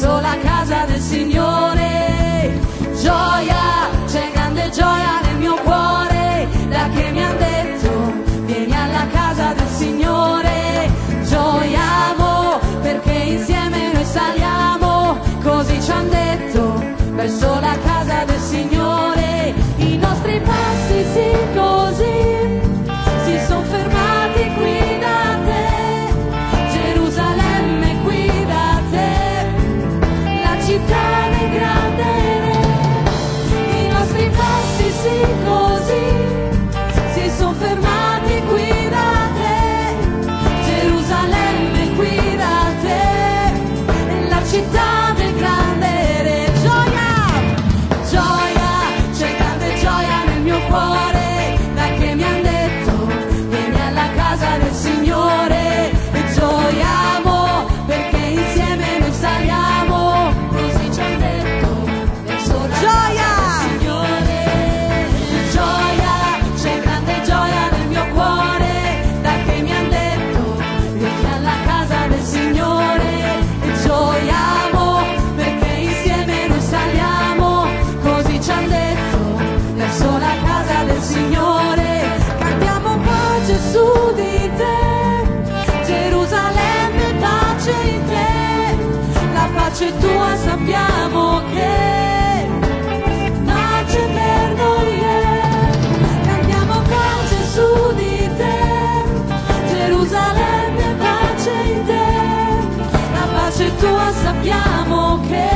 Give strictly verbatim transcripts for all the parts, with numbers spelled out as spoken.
verso la casa del Signore. Gioia, c'è grande gioia nel mio cuore, da che mi han detto vieni alla casa del Signore. Gioiamo perché insieme noi saliamo, così ci han detto, verso la casa del Signore. I nostri passi sì così si son fermati qui da te, Gerusalemme qui da te, la città del grande re. I nostri passi sì così si son fermati qui da te, Gerusalemme qui da te, la città del grande re. Gioia, gioia, c'è grande gioia nel mio cuore, da che mi han detto vieni alla casa del Signore. E gioiamo perché insieme noi saliamo, così ci han detto, verso la Gioia! casa del Signore. Gioia, c'è grande gioia nel mio cuore, da che mi han detto vieni alla casa del Signore. E gioiamo perché insieme noi saliamo, così ci han detto, verso la casa del Signore. Cantiamo pace su di te, Gerusalemme, pace in te, la pace tua sappiamo che pace per noi è. Cantiamo pace su di te, Gerusalemme, pace in te, la pace tua sappiamo che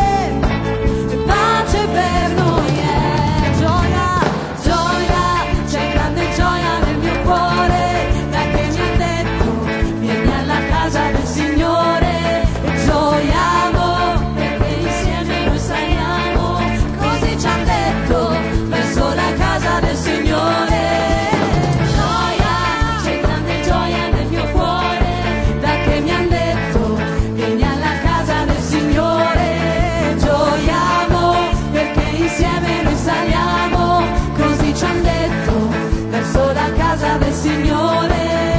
pace per noi è. Gioia, gioia, c'è grande gioia nel mio cuore, da che mi han detto vieni alla casa del Signore. E gioiamo perché insieme noi saliamo, così ci han detto, verso la casa del Signore. Gioia, c'è grande gioia nel mio cuore, da che mi han detto vieni alla casa del Signore. Gioiamo perché insieme noi saliamo, così ci han detto, verso la casa del Signore.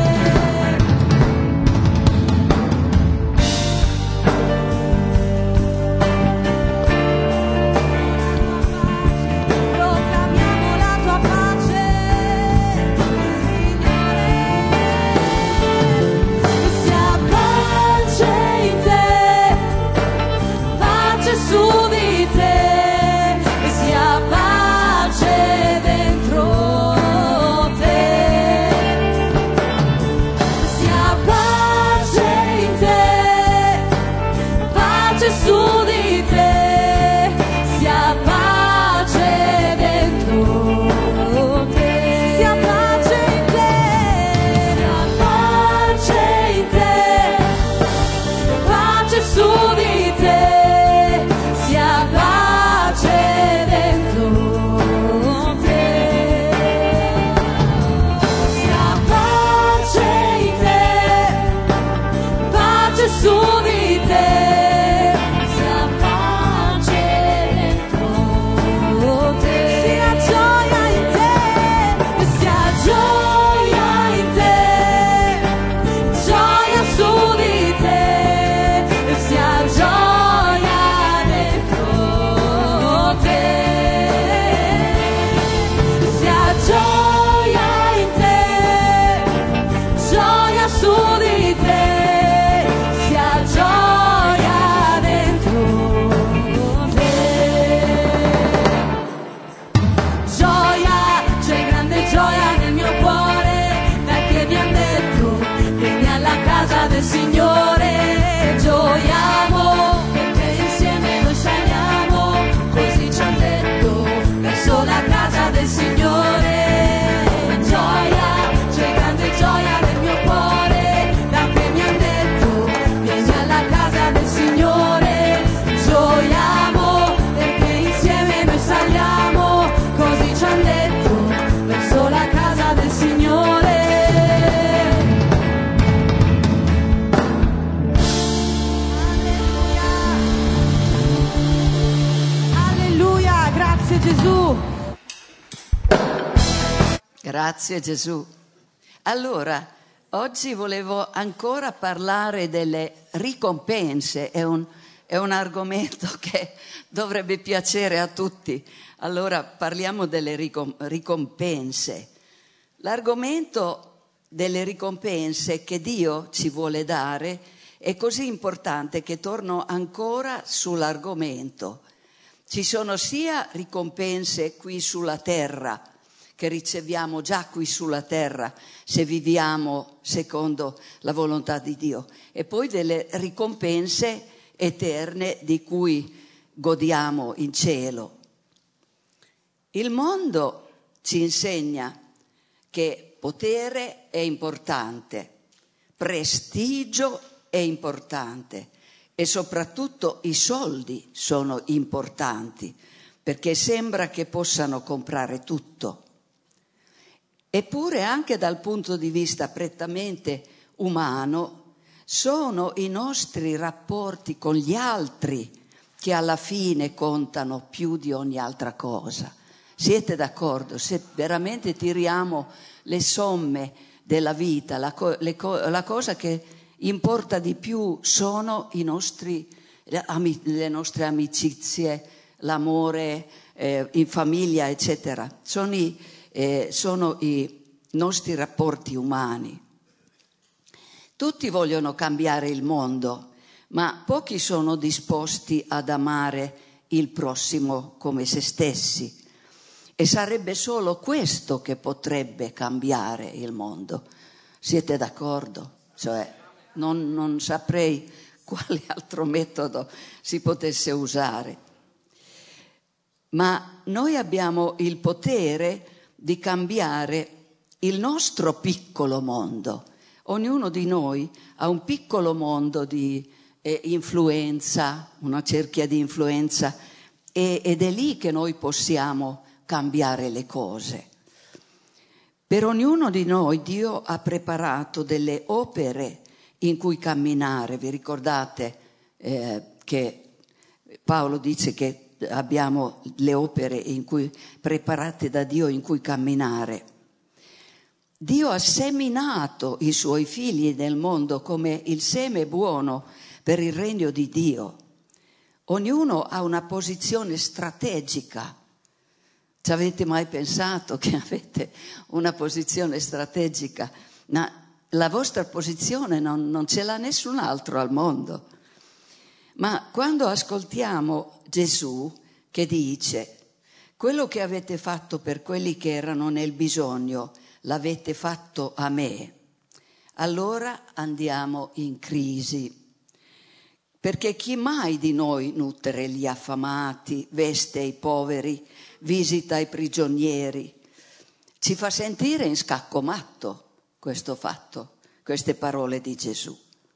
Proclamiamo la tua pace, Signore. Sia pace in te, pace su di te, e sia pace dentro te. Sia pace in te, pace su di te, sia pace dentro te. Sia pace in te, sia pace in te, pace su di te, sia pace dentro te. Sia pace in te, pace su di te, sia pace dentro te. Sia gioia in te, sia gioia in te, gioia su di te, sia gioia dentro te. Sia gioia in te, gioia su di te, sia gioia dentro te. Gioia, c'è grande gioia nel mio cuore, da che mi han detto vieni alla casa del Signore. Gioiamo perché insieme noi saliamo, così ci han detto, verso la casa del Signore. Gioia, c'è grande gioia nel mio cuore, da che mi han detto vieni alla casa del Signore. Gioiamo perché insieme noi saliamo, così ci han detto, verso la casa del Signore. Alleluia, grazie Gesù. Grazie Gesù. Allora, oggi volevo ancora parlare delle ricompense. È un, è un argomento che dovrebbe piacere a tutti. Allora parliamo delle ricompense. L'argomento delle ricompense che Dio ci vuole dare è così importante che torno ancora sull'argomento. Ci sono sia ricompense qui sulla terra, che riceviamo già qui sulla terra se viviamo secondo la volontà di Dio, e poi delle ricompense eterne di cui godiamo in cielo. Il mondo ci insegna che potere è importante, prestigio è importante e soprattutto i soldi sono importanti, perché sembra che possano comprare tutto. Eppure anche dal punto di vista prettamente umano sono i nostri rapporti con gli altri che alla fine contano più di ogni altra cosa. Siete d'accordo? Se veramente tiriamo le somme della vita, la, co- le co- la cosa che importa di più sono i nostri, le nostre amicizie, l'amore eh, in famiglia, eccetera. Sono i, eh, sono i nostri rapporti umani. Tutti vogliono cambiare il mondo, ma pochi sono disposti ad amare il prossimo come se stessi. E sarebbe solo questo che potrebbe cambiare il mondo. Siete d'accordo? Cioè, non, non saprei quale altro metodo si potesse usare. Ma noi abbiamo il potere di cambiare il nostro piccolo mondo. Ognuno di noi ha un piccolo mondo di eh, influenza, una cerchia di influenza, e, ed è lì che noi possiamo cambiare le cose. Per ognuno di noi Dio ha preparato delle opere in cui camminare. Vi ricordate eh, che Paolo dice che abbiamo le opere in cui, preparate da Dio in cui camminare. Dio ha seminato i suoi figli nel mondo come il seme buono per il regno di Dio. Ognuno ha una posizione strategica. Ci avete mai pensato che avete una posizione strategica? Ma la vostra posizione non, non ce l'ha nessun altro al mondo. Ma quando ascoltiamo Gesù che dice: quello che avete fatto per quelli che erano nel bisogno, l'avete fatto a me, allora andiamo in crisi. Perché chi mai di noi nutre gli affamati, veste i poveri, visita i prigionieri? Ci fa sentire in scacco matto questo fatto, queste parole di Gesù.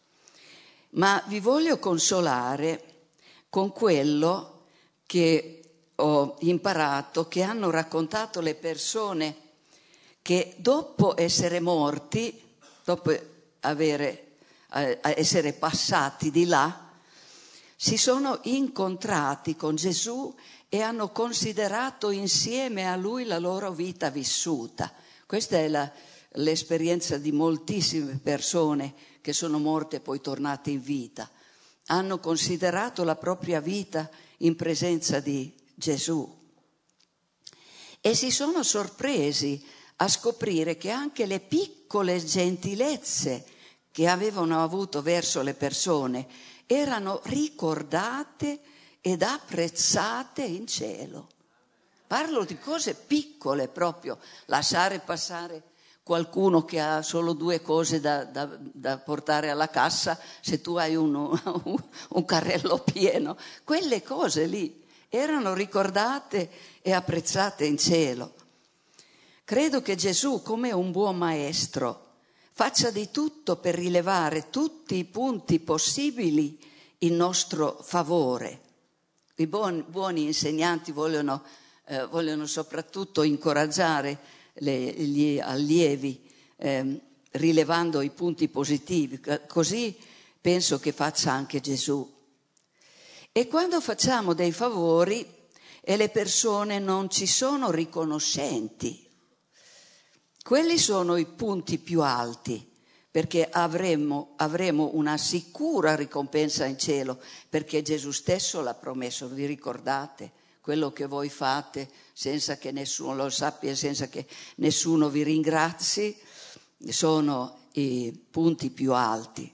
Ma vi voglio consolare con quello che ho imparato, che hanno raccontato le persone che dopo essere morti, dopo avere, eh, essere passati di là, si sono incontrati con Gesù e hanno considerato insieme a Lui la loro vita vissuta. Questa è la, l'esperienza di moltissime persone che sono morte e poi tornate in vita. Hanno considerato la propria vita in presenza di Gesù e si sono sorpresi a scoprire che anche le piccole gentilezze che avevano avuto verso le persone erano ricordate ed apprezzate in cielo. Parlo di cose piccole proprio, lasciare passare qualcuno che ha solo due cose da, da, da portare alla cassa, se tu hai uno, un carrello pieno, quelle cose lì erano ricordate e apprezzate in cielo. Credo che Gesù, come un buon maestro, faccia di tutto per rilevare tutti i punti possibili in nostro favore. I buoni, buoni insegnanti vogliono, eh, vogliono soprattutto incoraggiare le, gli allievi, eh, rilevando i punti positivi. Così penso che faccia anche Gesù. E quando facciamo dei favori e le persone non ci sono riconoscenti, quelli sono i punti più alti, perché avremo, avremo una sicura ricompensa in cielo, perché Gesù stesso l'ha promesso. Vi ricordate? Quello che voi fate senza che nessuno lo sappia, senza che nessuno vi ringrazi, sono i punti più alti.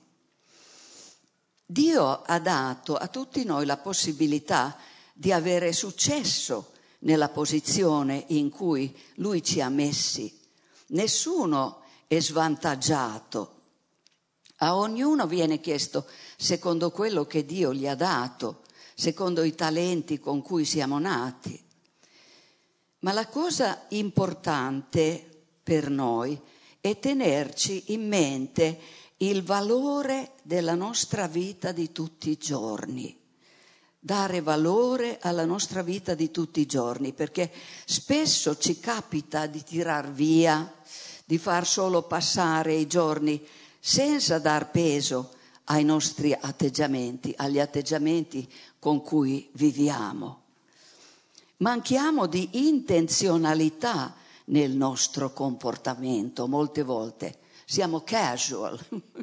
Dio ha dato a tutti noi la possibilità di avere successo nella posizione in cui Lui ci ha messi. Nessuno è svantaggiato. A ognuno viene chiesto secondo quello che Dio gli ha dato, secondo i talenti con cui siamo nati. Ma la cosa importante per noi è tenerci in mente il valore della nostra vita di tutti i giorni. Dare valore alla nostra vita di tutti i giorni, perché spesso ci capita di tirar via, di far solo passare i giorni senza dar peso ai nostri atteggiamenti, agli atteggiamenti con cui viviamo. Manchiamo di intenzionalità nel nostro comportamento molte volte. Siamo casual.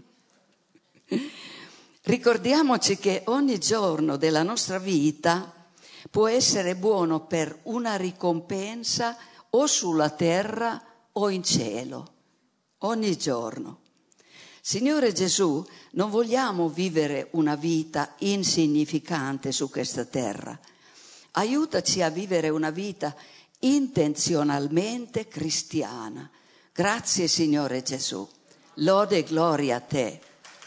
Ricordiamoci che ogni giorno della nostra vita può essere buono per una ricompensa o sulla terra o in cielo. Ogni giorno. Signore Gesù, non vogliamo vivere una vita insignificante su questa terra. Aiutaci a vivere una vita intenzionalmente cristiana. Grazie Signore Gesù. Lode e gloria a te.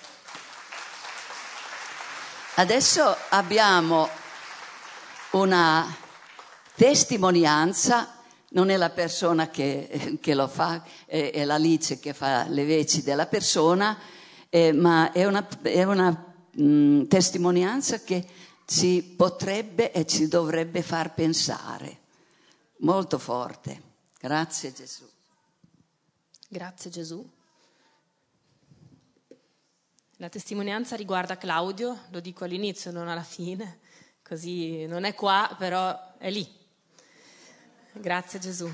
Adesso abbiamo una testimonianza, non è la persona che, che lo fa, è, è l'Alice che fa le veci della persona, eh, ma è una, è una mh, testimonianza che ci potrebbe e ci dovrebbe far pensare. Molto forte. Grazie Gesù. Grazie Gesù. La testimonianza riguarda Claudio, lo dico all'inizio, non alla fine, così non è qua, però è lì. Grazie Gesù.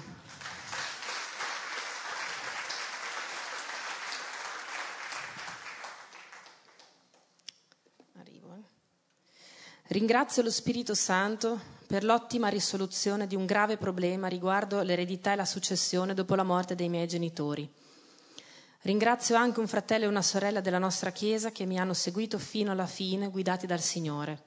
Arrivo. Eh. Ringrazio lo Spirito Santo per l'ottima risoluzione di un grave problema riguardo l'eredità e la successione dopo la morte dei miei genitori. Ringrazio anche un fratello e una sorella della nostra Chiesa che mi hanno seguito fino alla fine, guidati dal Signore.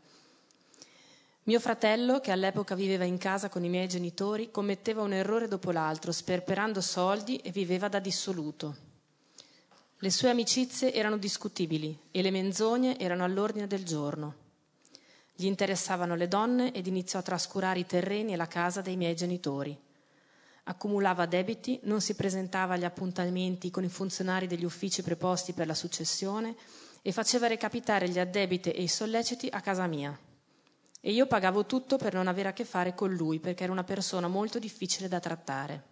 Mio fratello, che all'epoca viveva in casa con i miei genitori, commetteva un errore dopo l'altro, sperperando soldi e viveva da dissoluto. Le sue amicizie erano discutibili e le menzogne erano all'ordine del giorno. Gli interessavano le donne ed iniziò a trascurare i terreni e la casa dei miei genitori. Accumulava debiti, non si presentava agli appuntamenti con i funzionari degli uffici preposti per la successione e faceva recapitare gli addebiti e i solleciti a casa mia. E io pagavo tutto per non avere a che fare con lui, perché era una persona molto difficile da trattare.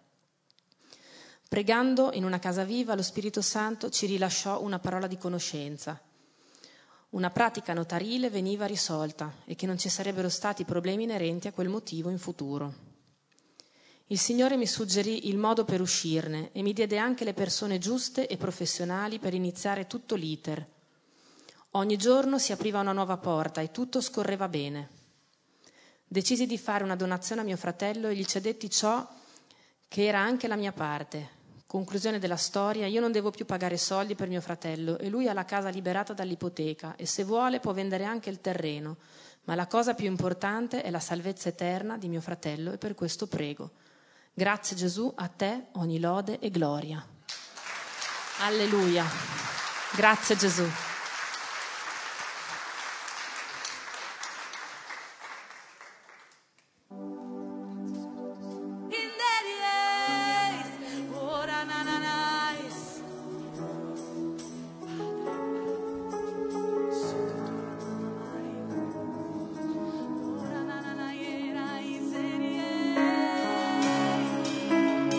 Pregando in una casa viva, lo Spirito Santo ci rilasciò una parola di conoscenza. Una pratica notarile veniva risolta e che non ci sarebbero stati problemi inerenti a quel motivo in futuro. Il Signore mi suggerì il modo per uscirne e mi diede anche le persone giuste e professionali per iniziare tutto l'iter. Ogni giorno si apriva una nuova porta e tutto scorreva bene. Decisi di fare una donazione a mio fratello e gli cedetti ciò che era anche la mia parte. Conclusione della storia, io non devo più pagare soldi per mio fratello e lui ha la casa liberata dall'ipoteca e se vuole può vendere anche il terreno, ma la cosa più importante è la salvezza eterna di mio fratello e per questo prego. Grazie Gesù, a te ogni lode e gloria. Alleluia. Grazie Gesù.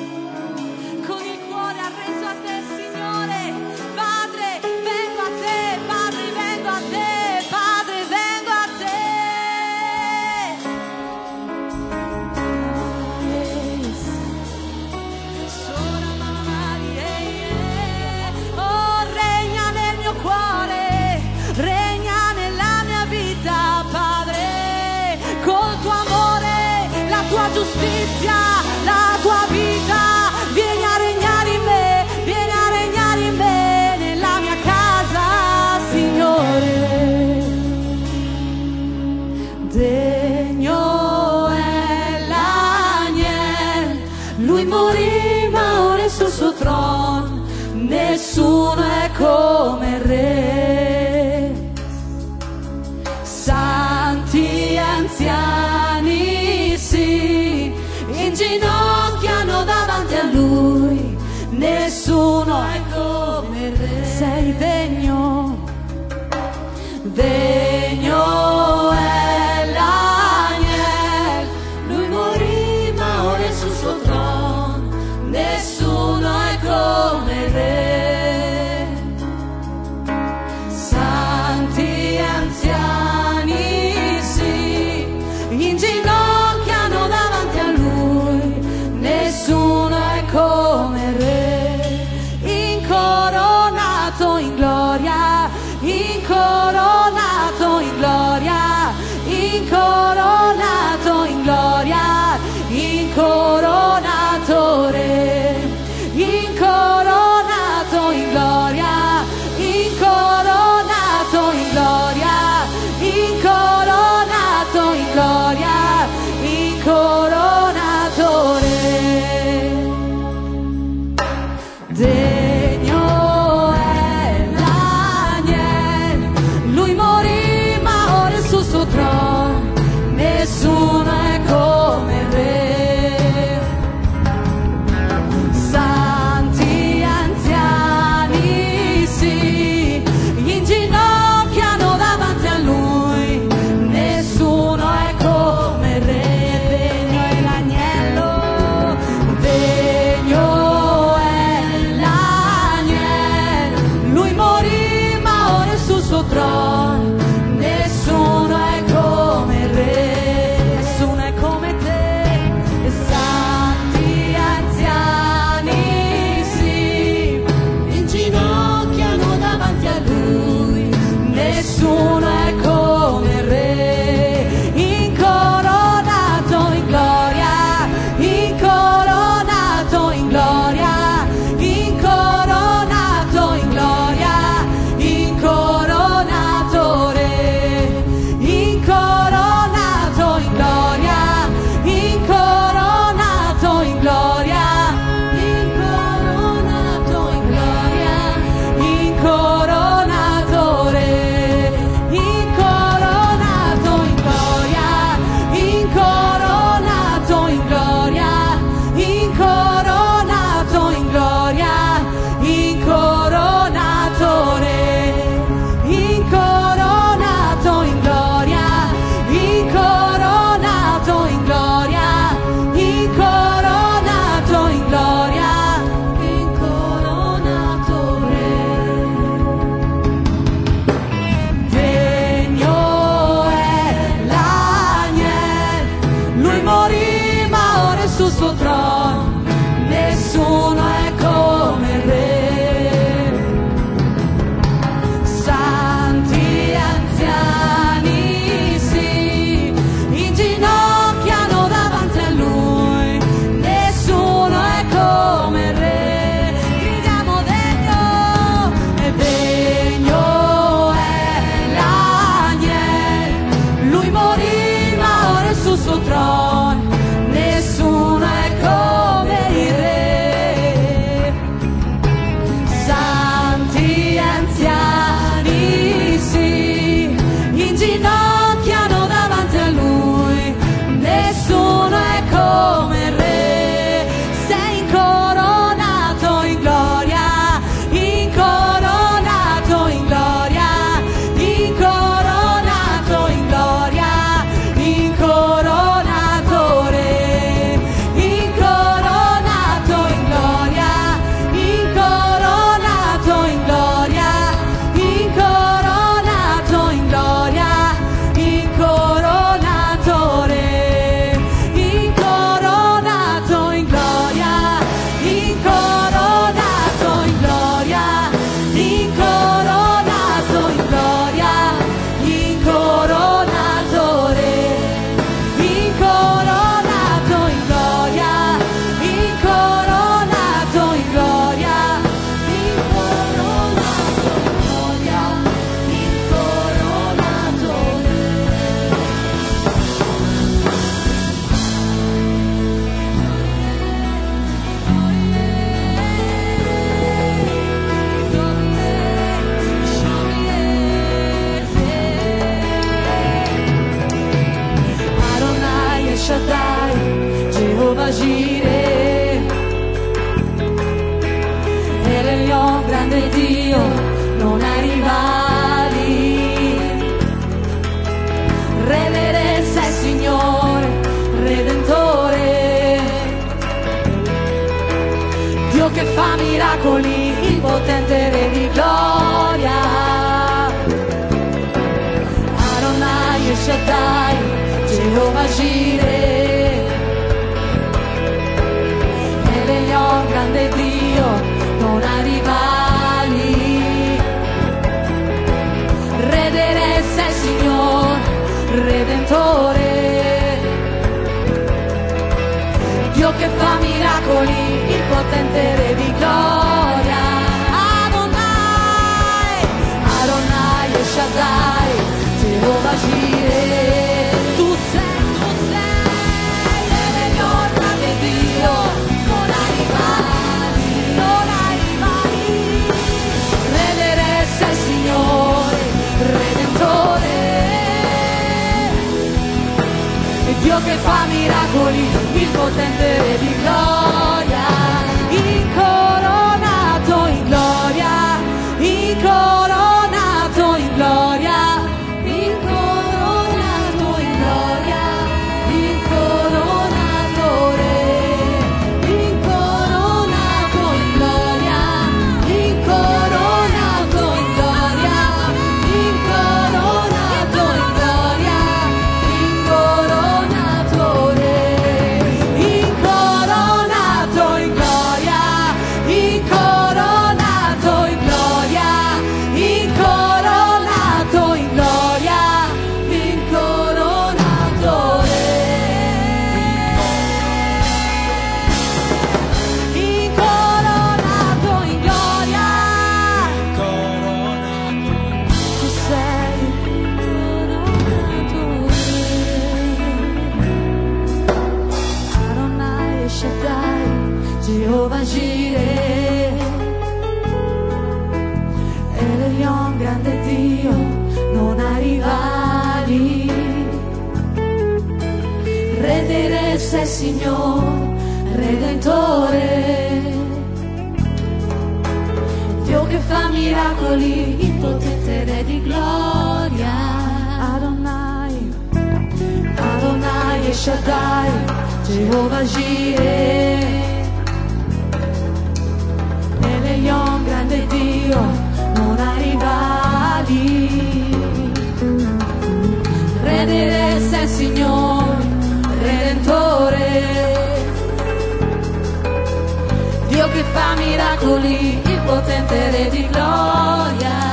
Con il cuore arreso a te, Signore, Padre, vengo a te. tua giustizia, la tua vita. Vieni a regnare in me, vieni a regnare in me, nella mia casa, Signore. Degno è l'agnello, lui morì ma ora è sul suo trono, nessuno è come il Re. Santi anziani sì, inginocchiano davanti a lui, nessuno è come il Re. Sei degno, degno è l'agnello, lui morì ma ora è sul suo trono, nessuno è come il Re. Santi anziani sì, inginocchiano davanti a lui, nessuno è come il Re. Incoronato in gloria, incoronato in gloria, incoronato in gloria, incoronato Re, incoronato in gloria, incoronato in gloria, incoronato in gloria, incoronato Re. Degno è l'agnello, lui morì ma ora è sul suo trono, nessuno è come il Re. grande Dio, non hai rivali. Redere sei Signore, Redentore, Dio che fa miracoli, il potente Re di gloria. Adonai El Shaddai, Jehovah Jireh, El Elyon, grande Dio, non ha rivali. Redere sei Signore, Redentore, Dio che fa miracoli, il potente Re di gloria. Adonai, Adonai El Shaddai, Jehovah Jireh, tu sei, tu sei, l'Elyon, grande Dio, non hai rivali, non hai rivali. Redere sei Signore, Redentore, Dio che fa miracoli, il potente Re di gloria, incoronato in gloria, incoronato in gloria, incoronato in gloria, incoronato Re, incoronato in gloria, incoronato in gloria, incoronato in gloria, incoronato Re, incoronato in gloria, incoronato in gloria, incoronato in gloria, incoronato Re, incoronato in gloria. Tu sei incoronato Re. Adonai El Shaddai, Jehovah Jireh, El Elyon, grande Dio, non ha rivali. Redere sei Signore, Redentore, Dio che fa miracoli, il potente Re di gloria. Adonai, Adonai El Shaddai, Jehovah Jireh, El Elyon, grande Dio, non ha rivali. Redere sei Signore, Redentore, Dio che fa miracoli, il potente Re di gloria.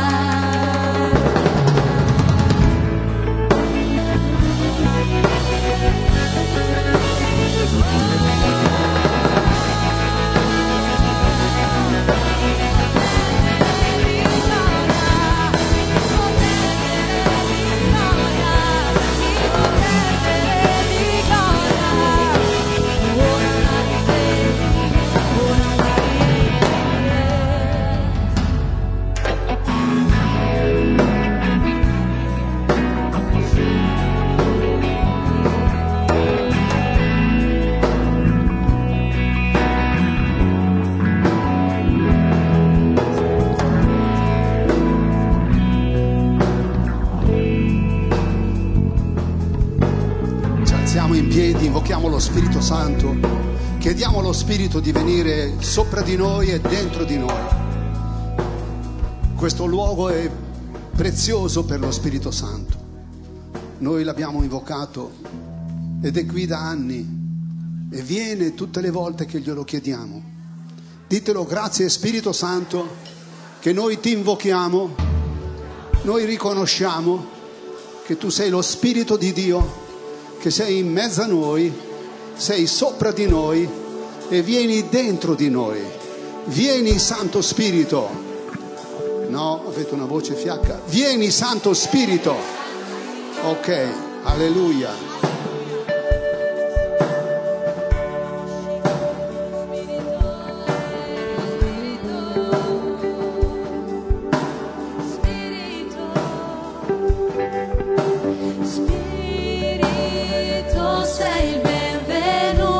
Invochiamo lo Spirito Santo, chiediamo allo Spirito di venire sopra di noi e dentro di noi. Questo luogo è prezioso per lo Spirito Santo. Noi l'abbiamo invocato ed è qui da anni e viene tutte le volte che glielo chiediamo. Ditelo: grazie Spirito Santo che noi ti invochiamo, noi riconosciamo che tu sei lo Spirito di Dio, che sei in mezzo a noi, sei sopra di noi e vieni dentro di noi. Vieni Santo Spirito. No, avete una voce fiacca. Vieni Santo Spirito. Ok, alleluia.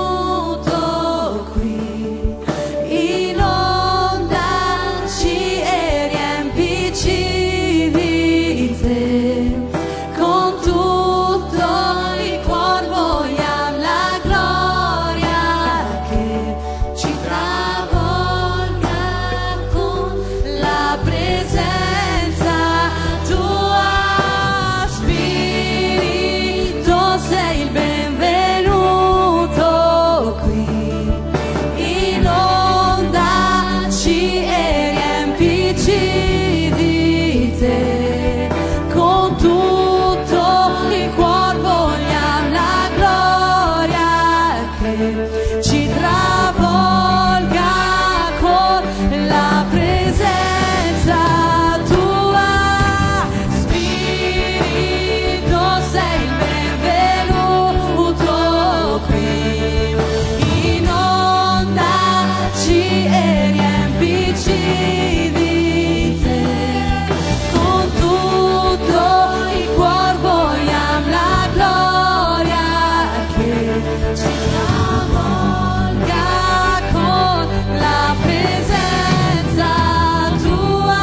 Ci ci travolga con la presenza tua. Spirito, sei il benvenuto qui, inondaci e riempici di te. Con tutto il cuore vogliamo la gloria che ci travolga con la presenza tua,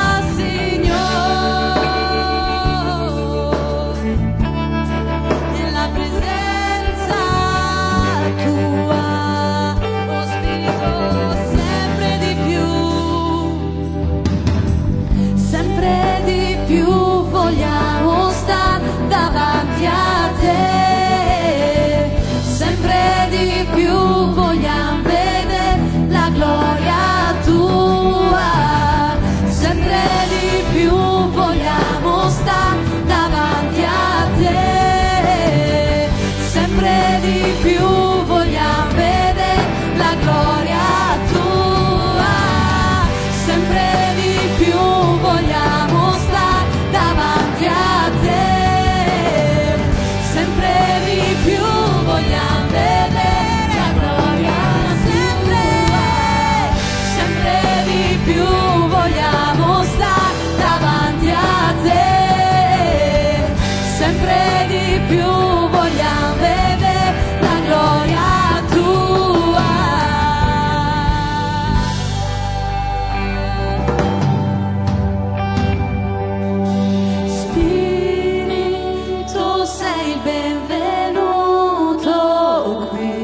Signore. Nella presenza tua, oh Spirito, sempre di più, sempre di più vogliamo stare davanti a te, sempre di più vogliamo vedere la gloria tua, sempre di più vogliamo stare davanti a te, sempre di più vogliamo vedere la gloria tua, sempre di più vogliamo stare davanti a te, sempre di più vogliamo vedere la gloria tua, sempre di più vogliamo stare davanti a te, sempre di più vogliamo vedere la gloria tua. Spirito, sei il benvenuto qui,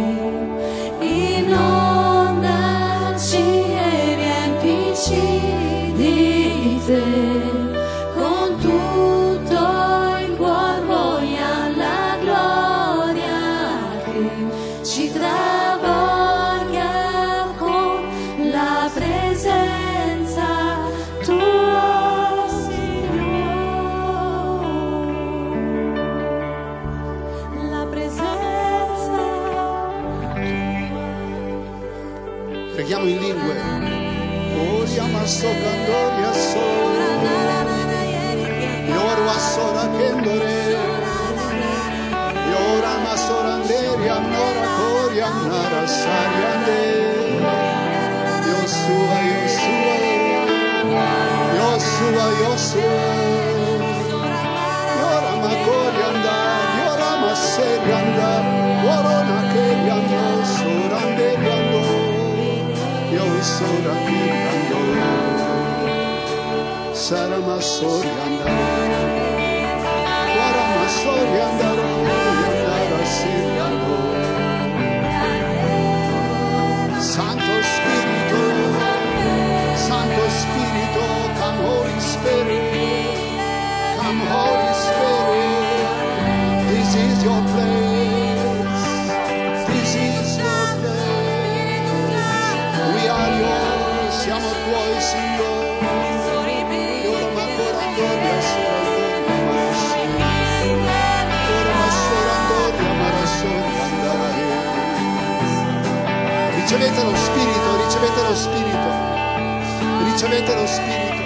inondaci e riempici di te. Con tutto il cuore vogliamo la gloria che ci travolga con la presenza tua, Signore. La presenza Preghiamo in lingue. Oh, chiama sto candoria so. Yor wasora kendore. Yor amasoranderi amnora kori amnara sariande. Yosua, Yosua. Yosua, Yosua. Yor amakori andar. Yor amaseri andar. Corona keri andor. Soranderi andor. Yosura keri andor. Saramasori andar. Sori andaro, andara seri andor. Santo Spirito, Santo Spirito, come Holy Spirit, come Holy Spirit. This is your place, this is your place. We are yours, siamo tuoi, Signore. Ora ma ancora andare a sera. Ricevete lo Spirito, ricevete lo Spirito, ricevete lo Spirito.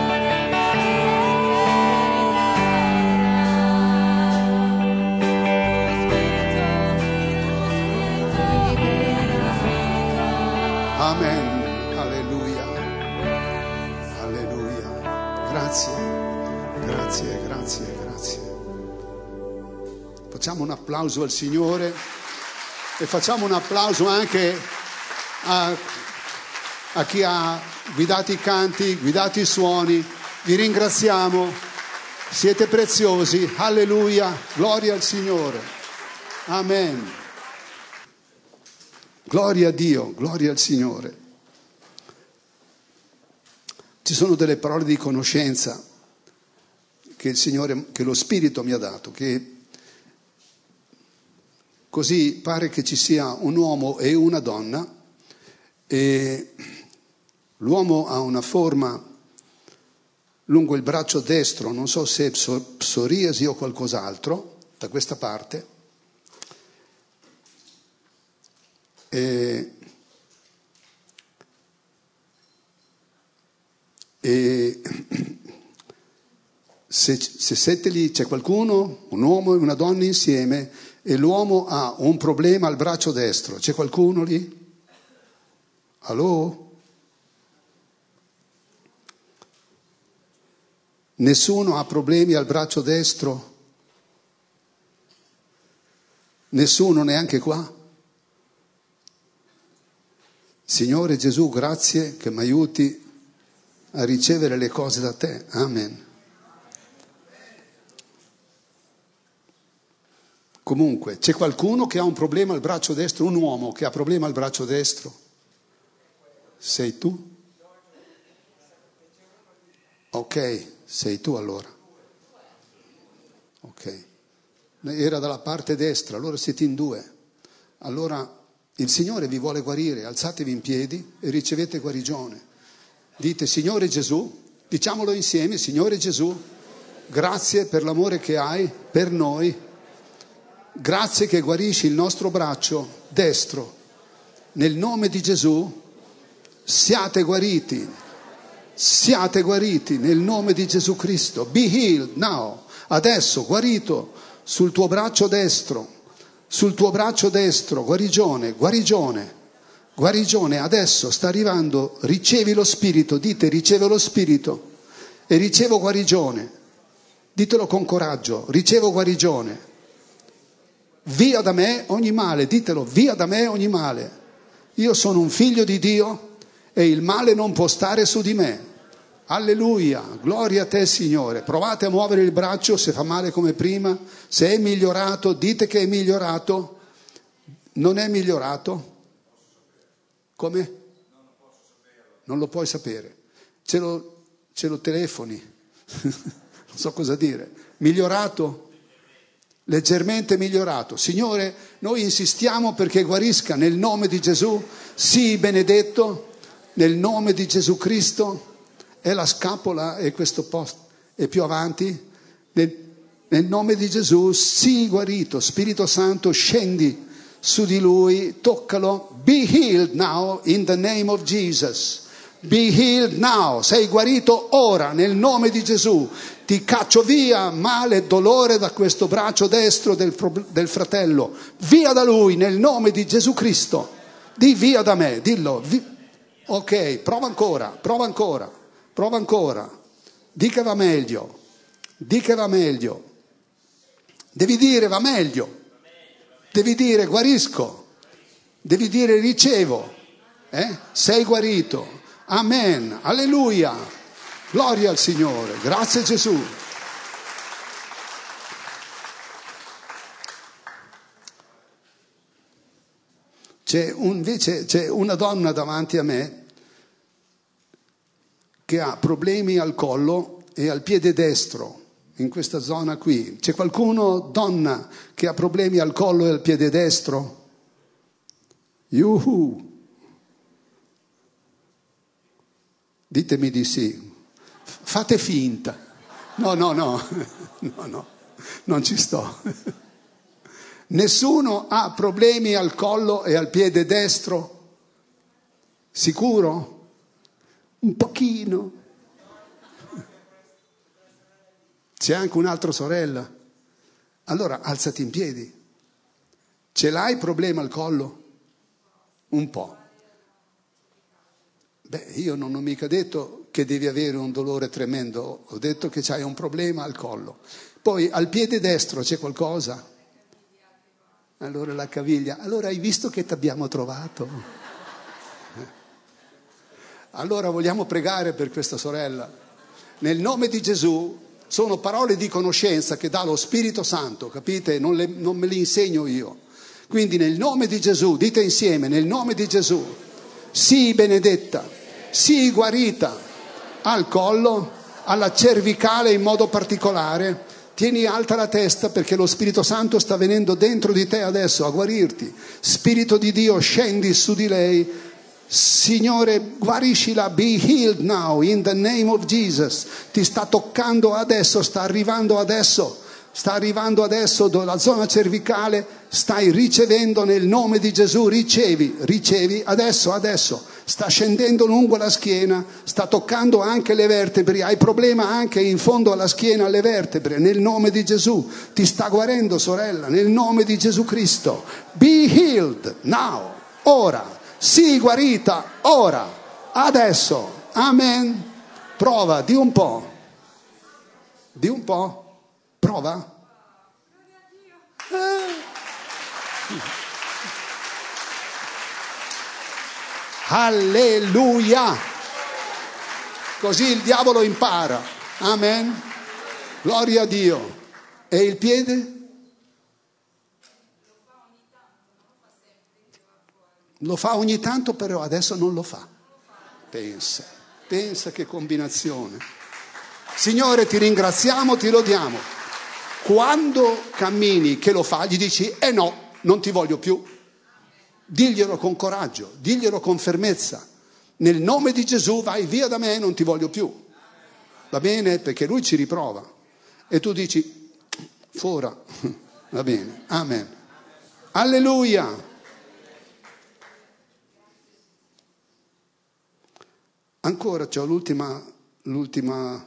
Amen, alleluia, alleluia. Grazie, grazie, grazie, grazie. Facciamo un applauso al Signore e facciamo un applauso anche A, a chi ha guidato i canti, guidato i suoni. Vi ringraziamo, siete preziosi. Alleluia, gloria al Signore. Amen. Gloria a Dio, gloria al Signore. Ci sono delle parole di conoscenza che il Signore, che lo Spirito mi ha dato, che così pare che ci sia un uomo e una donna. E l'uomo ha una forma lungo il braccio destro, non so se è psoriasi o qualcos'altro, da questa parte, E, e se, se siete lì, c'è qualcuno, un uomo e una donna insieme, e l'uomo ha un problema al braccio destro, c'è qualcuno lì? Allo? Nessuno ha problemi al braccio destro? Nessuno, neanche qua? Signore Gesù, grazie che mi aiuti a ricevere le cose da te. Amen. Comunque, c'è qualcuno che ha un problema al braccio destro? Un uomo che ha problema al braccio destro? Sei tu? Ok, sei tu allora. Ok. Era dalla parte destra, allora siete in due. Allora il Signore vi vuole guarire, alzatevi in piedi e ricevete guarigione. Dite: Signore Gesù, diciamolo insieme: Signore Gesù, grazie per l'amore che hai per noi, grazie che guarisci il nostro braccio destro. Nel nome di Gesù siate guariti, siate guariti nel nome di Gesù Cristo. Be healed now, adesso guarito sul tuo braccio destro, sul tuo braccio destro, guarigione, guarigione, guarigione, adesso sta arrivando, ricevi lo Spirito, dite: ricevo lo Spirito e ricevo guarigione, ditelo con coraggio, ricevo guarigione, via da me ogni male, ditelo: via da me ogni male, io sono un figlio di Dio e il male non può stare su di me. Alleluia, gloria a te Signore. Provate a muovere il braccio se fa male come prima, se è migliorato, dite che è migliorato. Non è migliorato? Come? Non lo puoi sapere. Ce lo, ce lo telefoni, non so cosa dire. Migliorato? Leggermente migliorato. Signore, noi insistiamo perché guarisca nel nome di Gesù. Sii benedetto nel nome di Gesù Cristo. È la scapola e questo posto è più avanti. Nel, nel nome di Gesù sii guarito. Spirito Santo, scendi su di lui, toccalo. Be healed now in the name of Jesus. Be healed now. Sei guarito ora nel nome di Gesù. Ti caccio via male e dolore da questo braccio destro del, del fratello. Via da lui nel nome di Gesù Cristo. Di via da me, dillo. Vi... Ok, prova ancora, prova ancora. Prova ancora, di che va meglio, di che va meglio, devi dire va meglio, devi dire guarisco, devi dire ricevo, eh? Sei guarito, amen, alleluia, gloria al Signore, grazie Gesù. C'è un, invece c'è una donna davanti a me che ha problemi al collo e al piede destro, in questa zona qui. C'è qualcuno, donna, che ha problemi al collo e al piede destro? Yuhu! Ditemi di sì. Fate finta. No, no, no, no, no, non ci sto. Nessuno ha problemi al collo e al piede destro? Sicuro? Un pochino. C'è anche un'altra sorella. Allora alzati in piedi. Ce l'hai problema al collo? Un po'. Beh, io non ho mica detto che devi avere un dolore tremendo, ho detto che c'hai un problema al collo. Poi al piede destro c'è qualcosa? Allora la caviglia. Allora hai visto che ti abbiamo trovato? Allora vogliamo pregare per questa sorella. Nel nome di Gesù, sono parole di conoscenza che dà lo Spirito Santo, capite? Non, le, non me le insegno io. Quindi nel nome di Gesù, dite insieme, nel nome di Gesù, sii benedetta, sii guarita al collo, alla cervicale in modo particolare. Tieni alta la testa perché lo Spirito Santo sta venendo dentro di te adesso a guarirti. Spirito di Dio, scendi su di lei. Signore, guariscila, be healed now in the name of Jesus. Ti sta toccando adesso, sta arrivando adesso, sta arrivando adesso dalla zona cervicale. stai ricevendo nel nome di Gesù, ricevi, ricevi, adesso, adesso, sta scendendo lungo la schiena, sta toccando anche le vertebre, hai problema anche in fondo alla schiena, alle vertebre, nel nome di Gesù, ti sta guarendo sorella, nel nome di Gesù Cristo, be healed now, ora, sii guarita, ora, adesso, amen, prova, di un po', di un po', prova. Eh. Alleluia, così il diavolo impara, amen, gloria a Dio. E il piede? Lo fa ogni tanto, però adesso non lo fa. Pensa, pensa che combinazione. Signore, ti ringraziamo, ti lodiamo. Quando cammini che lo fa, gli dici, eh no, non ti voglio più. Diglielo con coraggio, diglielo con fermezza. Nel nome di Gesù vai via da me, non ti voglio più. Va bene? Perché lui ci riprova. E tu dici, fora. Va bene, amen. Alleluia. Ancora c'ho l'ultima, l'ultima.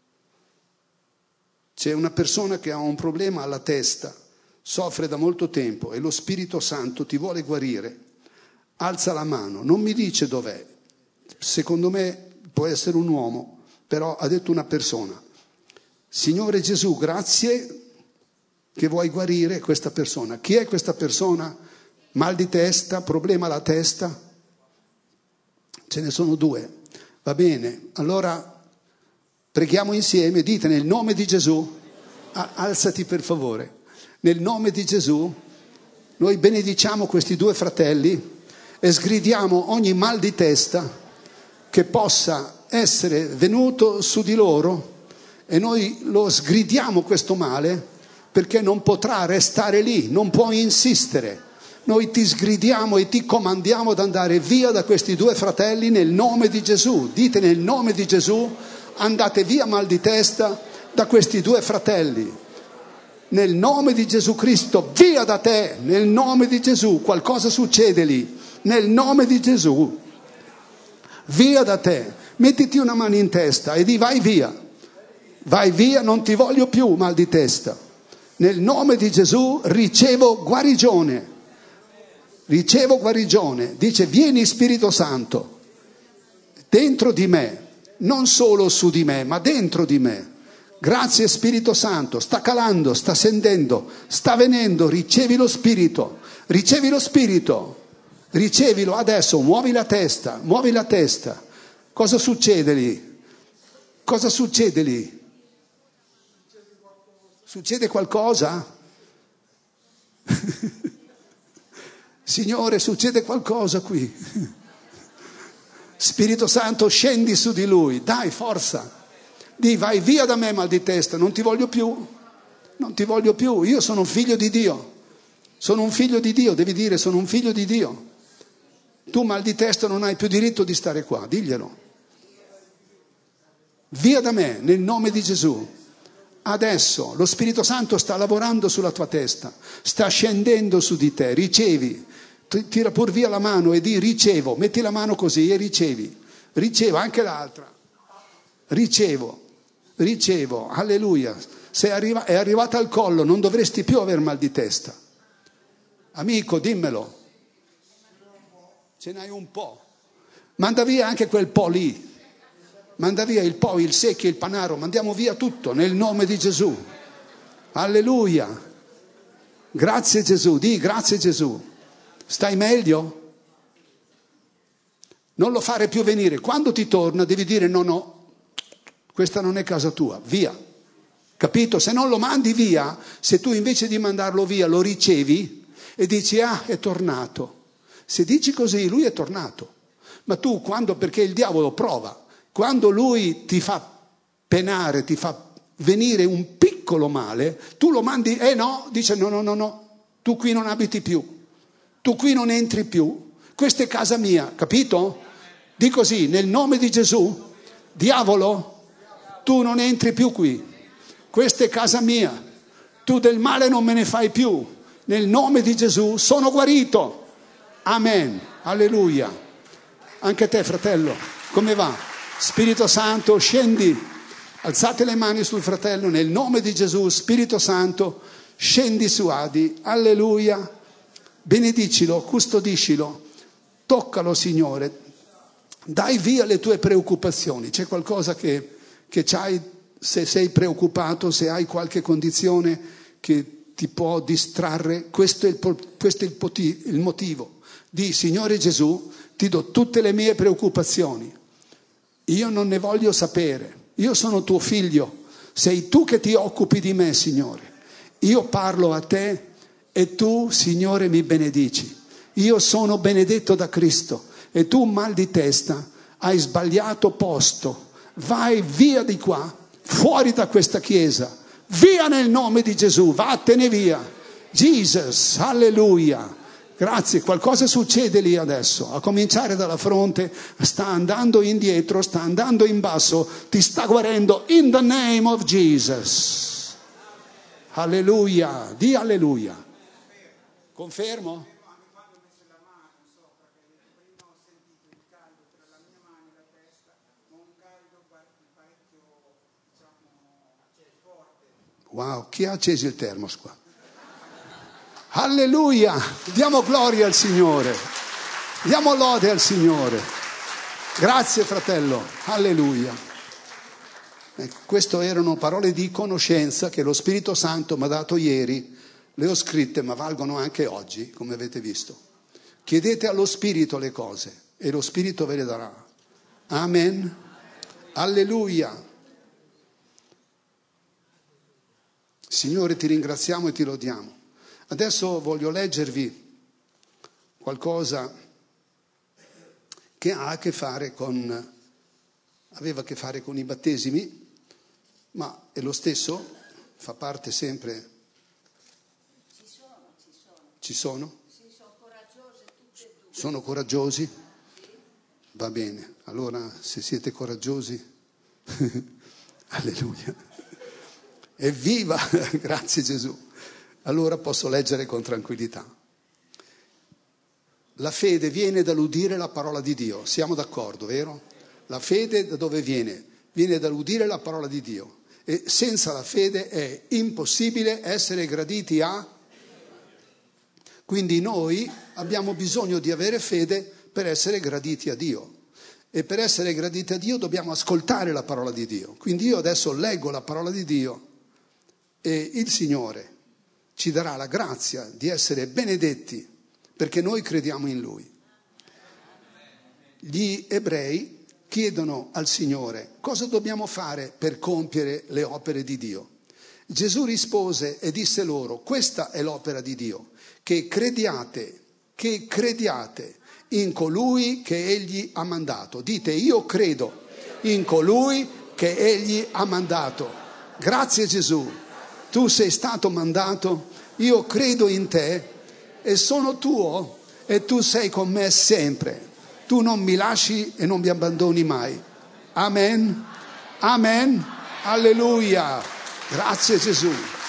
C'è una persona che ha un problema alla testa, soffre da molto tempo e lo Spirito Santo ti vuole guarire. Alza la mano, non mi dice dov'è. Secondo me può essere un uomo, però ha detto una persona. Signore Gesù, grazie che vuoi guarire questa persona. Chi è questa persona? Mal di testa, problema alla testa? Ce ne sono due. Va bene, allora preghiamo insieme, dite nel nome di Gesù, alzati per favore. Nel nome di Gesù noi benediciamo questi due fratelli e sgridiamo ogni mal di testa che possa essere venuto su di loro e noi lo sgridiamo questo male perché non potrà restare lì, non può insistere. Noi ti sgridiamo e ti comandiamo ad andare via da questi due fratelli nel nome di Gesù. Dite nel nome di Gesù, andate via mal di testa da questi due fratelli. Nel nome di Gesù Cristo, via da te, nel nome di Gesù, qualcosa succede lì, nel nome di Gesù, via da te, mettiti una mano in testa e di vai via, vai via, non ti voglio più mal di testa, nel nome di Gesù ricevo guarigione, ricevo guarigione, dice vieni Spirito Santo, dentro di me, non solo su di me, ma dentro di me. Grazie Spirito Santo, sta calando, sta scendendo, sta venendo, ricevi lo Spirito, ricevi lo Spirito, ricevilo adesso, muovi la testa, muovi la testa. Cosa succede lì? Cosa succede lì? Succede qualcosa? Signore, succede qualcosa qui. Spirito Santo, scendi su di lui, dai forza. Dì, vai via da me mal di testa, non ti voglio più, non ti voglio più, io sono un figlio di Dio, sono un figlio di Dio, devi dire sono un figlio di Dio, tu mal di testa non hai più diritto di stare qua, diglielo, via da me nel nome di Gesù, adesso lo Spirito Santo sta lavorando sulla tua testa, sta scendendo su di te, ricevi, tira pur via la mano e di ricevo, metti la mano così e ricevi, ricevo anche l'altra, ricevo. Ricevo, alleluia, sei arriva, è arrivata al collo, non dovresti più aver mal di testa. Amico, dimmelo. Ce n'hai un po'. Manda via anche quel po' lì. Manda via il po', il secchio, il panaro, mandiamo via tutto nel nome di Gesù. Alleluia. Grazie Gesù, di grazie Gesù. Stai meglio? Non lo fare più venire. Quando ti torna devi dire no, no. Questa non è casa tua, via. Capito? Se non lo mandi via, se tu invece di mandarlo via lo ricevi e dici ah, è tornato. Se dici così, lui è tornato. Ma tu quando, perché il diavolo prova, quando lui ti fa penare, ti fa venire un piccolo male, tu lo mandi, eh no, dice no, no, no, no, tu qui non abiti più, tu qui non entri più, questa è casa mia, capito? Di così, nel nome di Gesù, diavolo, tu non entri più qui, questa è casa mia, tu del male non me ne fai più, Nel nome di Gesù sono guarito. Amen. Alleluia. Anche te, fratello, come va? Spirito Santo, scendi. Alzate le mani sul fratello nel nome di Gesù. Spirito Santo, scendi su Adi. Alleluia. Benedicilo, custodiscilo. Toccalo, Signore. Dai via le tue preoccupazioni. C'è qualcosa che, che c'hai, se sei preoccupato, se hai qualche condizione che ti può distrarre, questo è il, questo è il, poti, il motivo. Di Signore Gesù, ti do tutte le mie preoccupazioni. Io non ne voglio sapere. Io sono tuo figlio. Sei tu che ti occupi di me, Signore. Io parlo a te e tu, Signore, mi benedici. Io sono benedetto da Cristo. E tu, mal di testa, hai sbagliato posto. Vai via di qua, fuori da questa chiesa. Via nel nome di Gesù, vattene via. Jesus, alleluia. Grazie, qualcosa succede lì adesso. A cominciare dalla fronte, sta andando indietro, sta andando in basso, ti sta guarendo in the name of Jesus. Alleluia, di alleluia. Confermo? Wow, chi ha acceso il termos qua? Alleluia, diamo gloria al Signore, diamo lode al Signore. Grazie fratello, alleluia. Eh, queste erano parole di conoscenza che lo Spirito Santo mi ha dato ieri, le ho scritte ma valgono anche oggi, come avete visto. Chiedete allo Spirito le cose e lo Spirito ve le darà. Amen, alleluia. Signore, ti ringraziamo e ti lodiamo. Adesso voglio leggervi qualcosa che ha a che fare con, aveva a che fare con i battesimi, ma è lo stesso, fa parte sempre. Ci sono, ci sono. Ci sono? Sì, sono coraggiose tutte e due. Sono coraggiosi? Va bene, allora se siete coraggiosi, alleluia. Evviva, grazie Gesù. Allora posso leggere con tranquillità. La fede viene dall'udire la parola di Dio, siamo d'accordo, vero? La fede da dove viene? Viene dall'udire la parola di Dio. E senza la fede è impossibile essere graditi a... Quindi noi abbiamo bisogno di avere fede per essere graditi a Dio. E per essere graditi a Dio dobbiamo ascoltare la parola di Dio. Quindi io adesso leggo la parola di Dio e il Signore ci darà la grazia di essere benedetti perché noi crediamo in Lui. Gli ebrei chiedono al Signore cosa dobbiamo fare per compiere le opere di Dio. Gesù rispose e disse loro: questa è l'opera di Dio, che crediate, che crediate in colui che Egli ha mandato. Dite: io credo in colui che Egli ha mandato. Grazie Gesù, tu sei stato mandato, io credo in te e sono tuo e tu sei con me sempre. Tu non mi lasci e non mi abbandoni mai. Amen. Amen. Alleluia. Grazie Gesù.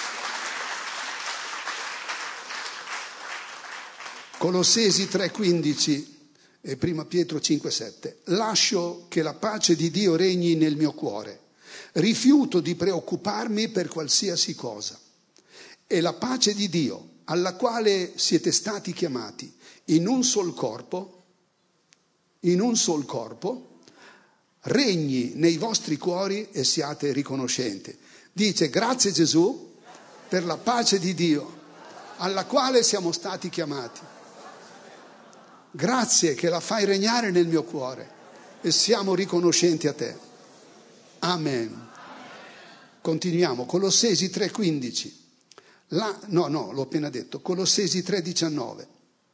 Colossesi tre quindici e prima Pietro cinque sette. Lascio che la pace di Dio regni nel mio cuore. Rifiuto di preoccuparmi per qualsiasi cosa. E la pace di Dio, alla quale siete stati chiamati in un sol corpo, in un sol corpo, regni nei vostri cuori e siate riconoscenti. Dice: grazie Gesù per la pace di Dio, alla quale siamo stati chiamati. Grazie che la fai regnare nel mio cuore e siamo riconoscenti a te. Amen. Continuiamo, Colossesi tre quindici. La, no, no, l'ho appena detto, Colossesi tre diciannove.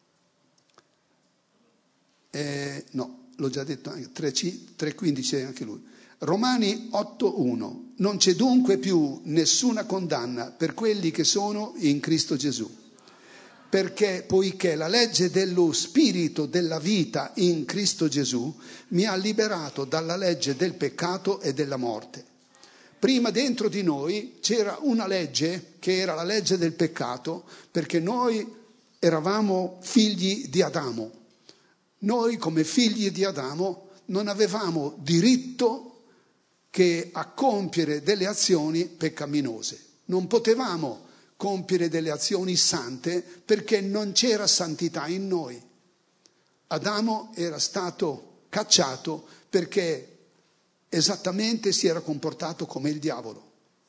Eh, no, l'ho già detto, tre quindici è anche lui. Romani otto uno. Non c'è dunque più nessuna condanna per quelli che sono in Cristo Gesù. Perché, poiché la legge dello spirito della vita in Cristo Gesù mi ha liberato dalla legge del peccato e della morte. prima dentro di noi c'era una legge che era la legge del peccato, perché noi eravamo figli di Adamo. Noi come figli di Adamo non avevamo diritto che a compiere delle azioni peccaminose. Non potevamo compiere delle azioni sante perché non c'era santità in noi. Adamo era stato cacciato perché esattamente si era comportato come il diavolo.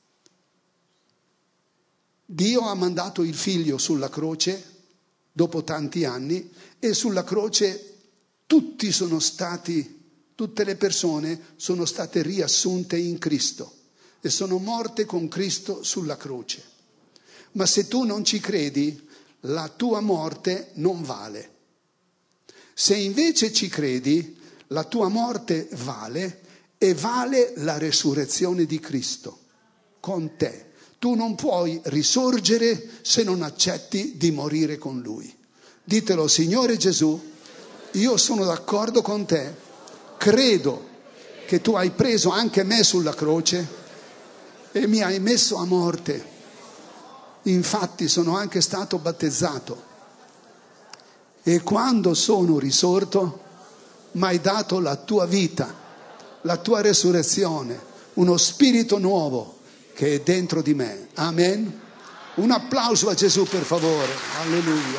Dio ha mandato il figlio sulla croce dopo tanti anni e sulla croce tutti sono stati, tutte le persone sono state riassunte in Cristo e sono morte con Cristo sulla croce. Ma se tu non ci credi, la tua morte non vale. Se invece ci credi, la tua morte vale e vale la resurrezione di Cristo con te. Tu non puoi risorgere se non accetti di morire con Lui. Ditelo: Signore Gesù, io sono d'accordo con te, credo che tu hai preso anche me sulla croce e mi hai messo a morte. Infatti sono anche stato battezzato e quando sono risorto mi hai dato la tua vita, la tua resurrezione, uno spirito nuovo che è dentro di me. Amen. Un applauso a Gesù, per favore. Alleluia.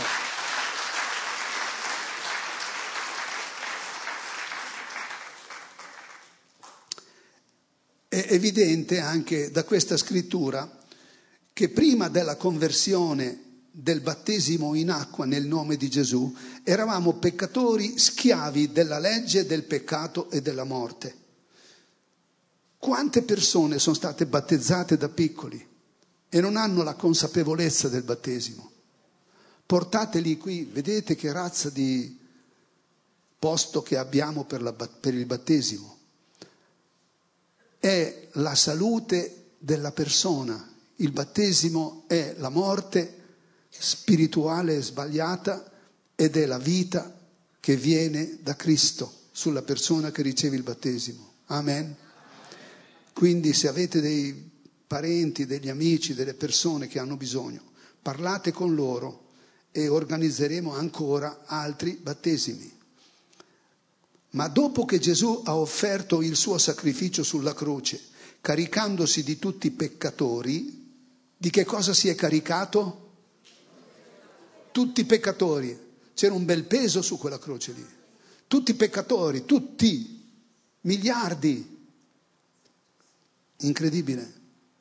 È evidente anche da questa scrittura che prima della conversione del battesimo in acqua nel nome di Gesù eravamo peccatori, schiavi della legge, del peccato e della morte. Quante persone sono state battezzate da piccoli e non hanno la consapevolezza del battesimo? Portateli qui, vedete che razza di posto che abbiamo per, la, per il battesimo. È la salute della persona. Il battesimo è la morte spirituale sbagliata ed è la vita che viene da Cristo sulla persona che riceve il battesimo. Amen. Quindi se avete dei parenti, degli amici, delle persone che hanno bisogno, parlate con loro e organizzeremo ancora altri battesimi. Ma dopo che Gesù ha offerto il suo sacrificio sulla croce, caricandosi di tutti i peccatori, di che cosa si è caricato? Tutti i peccatori. C'era un bel peso su quella croce lì. Tutti i peccatori, tutti, miliardi. Incredibile.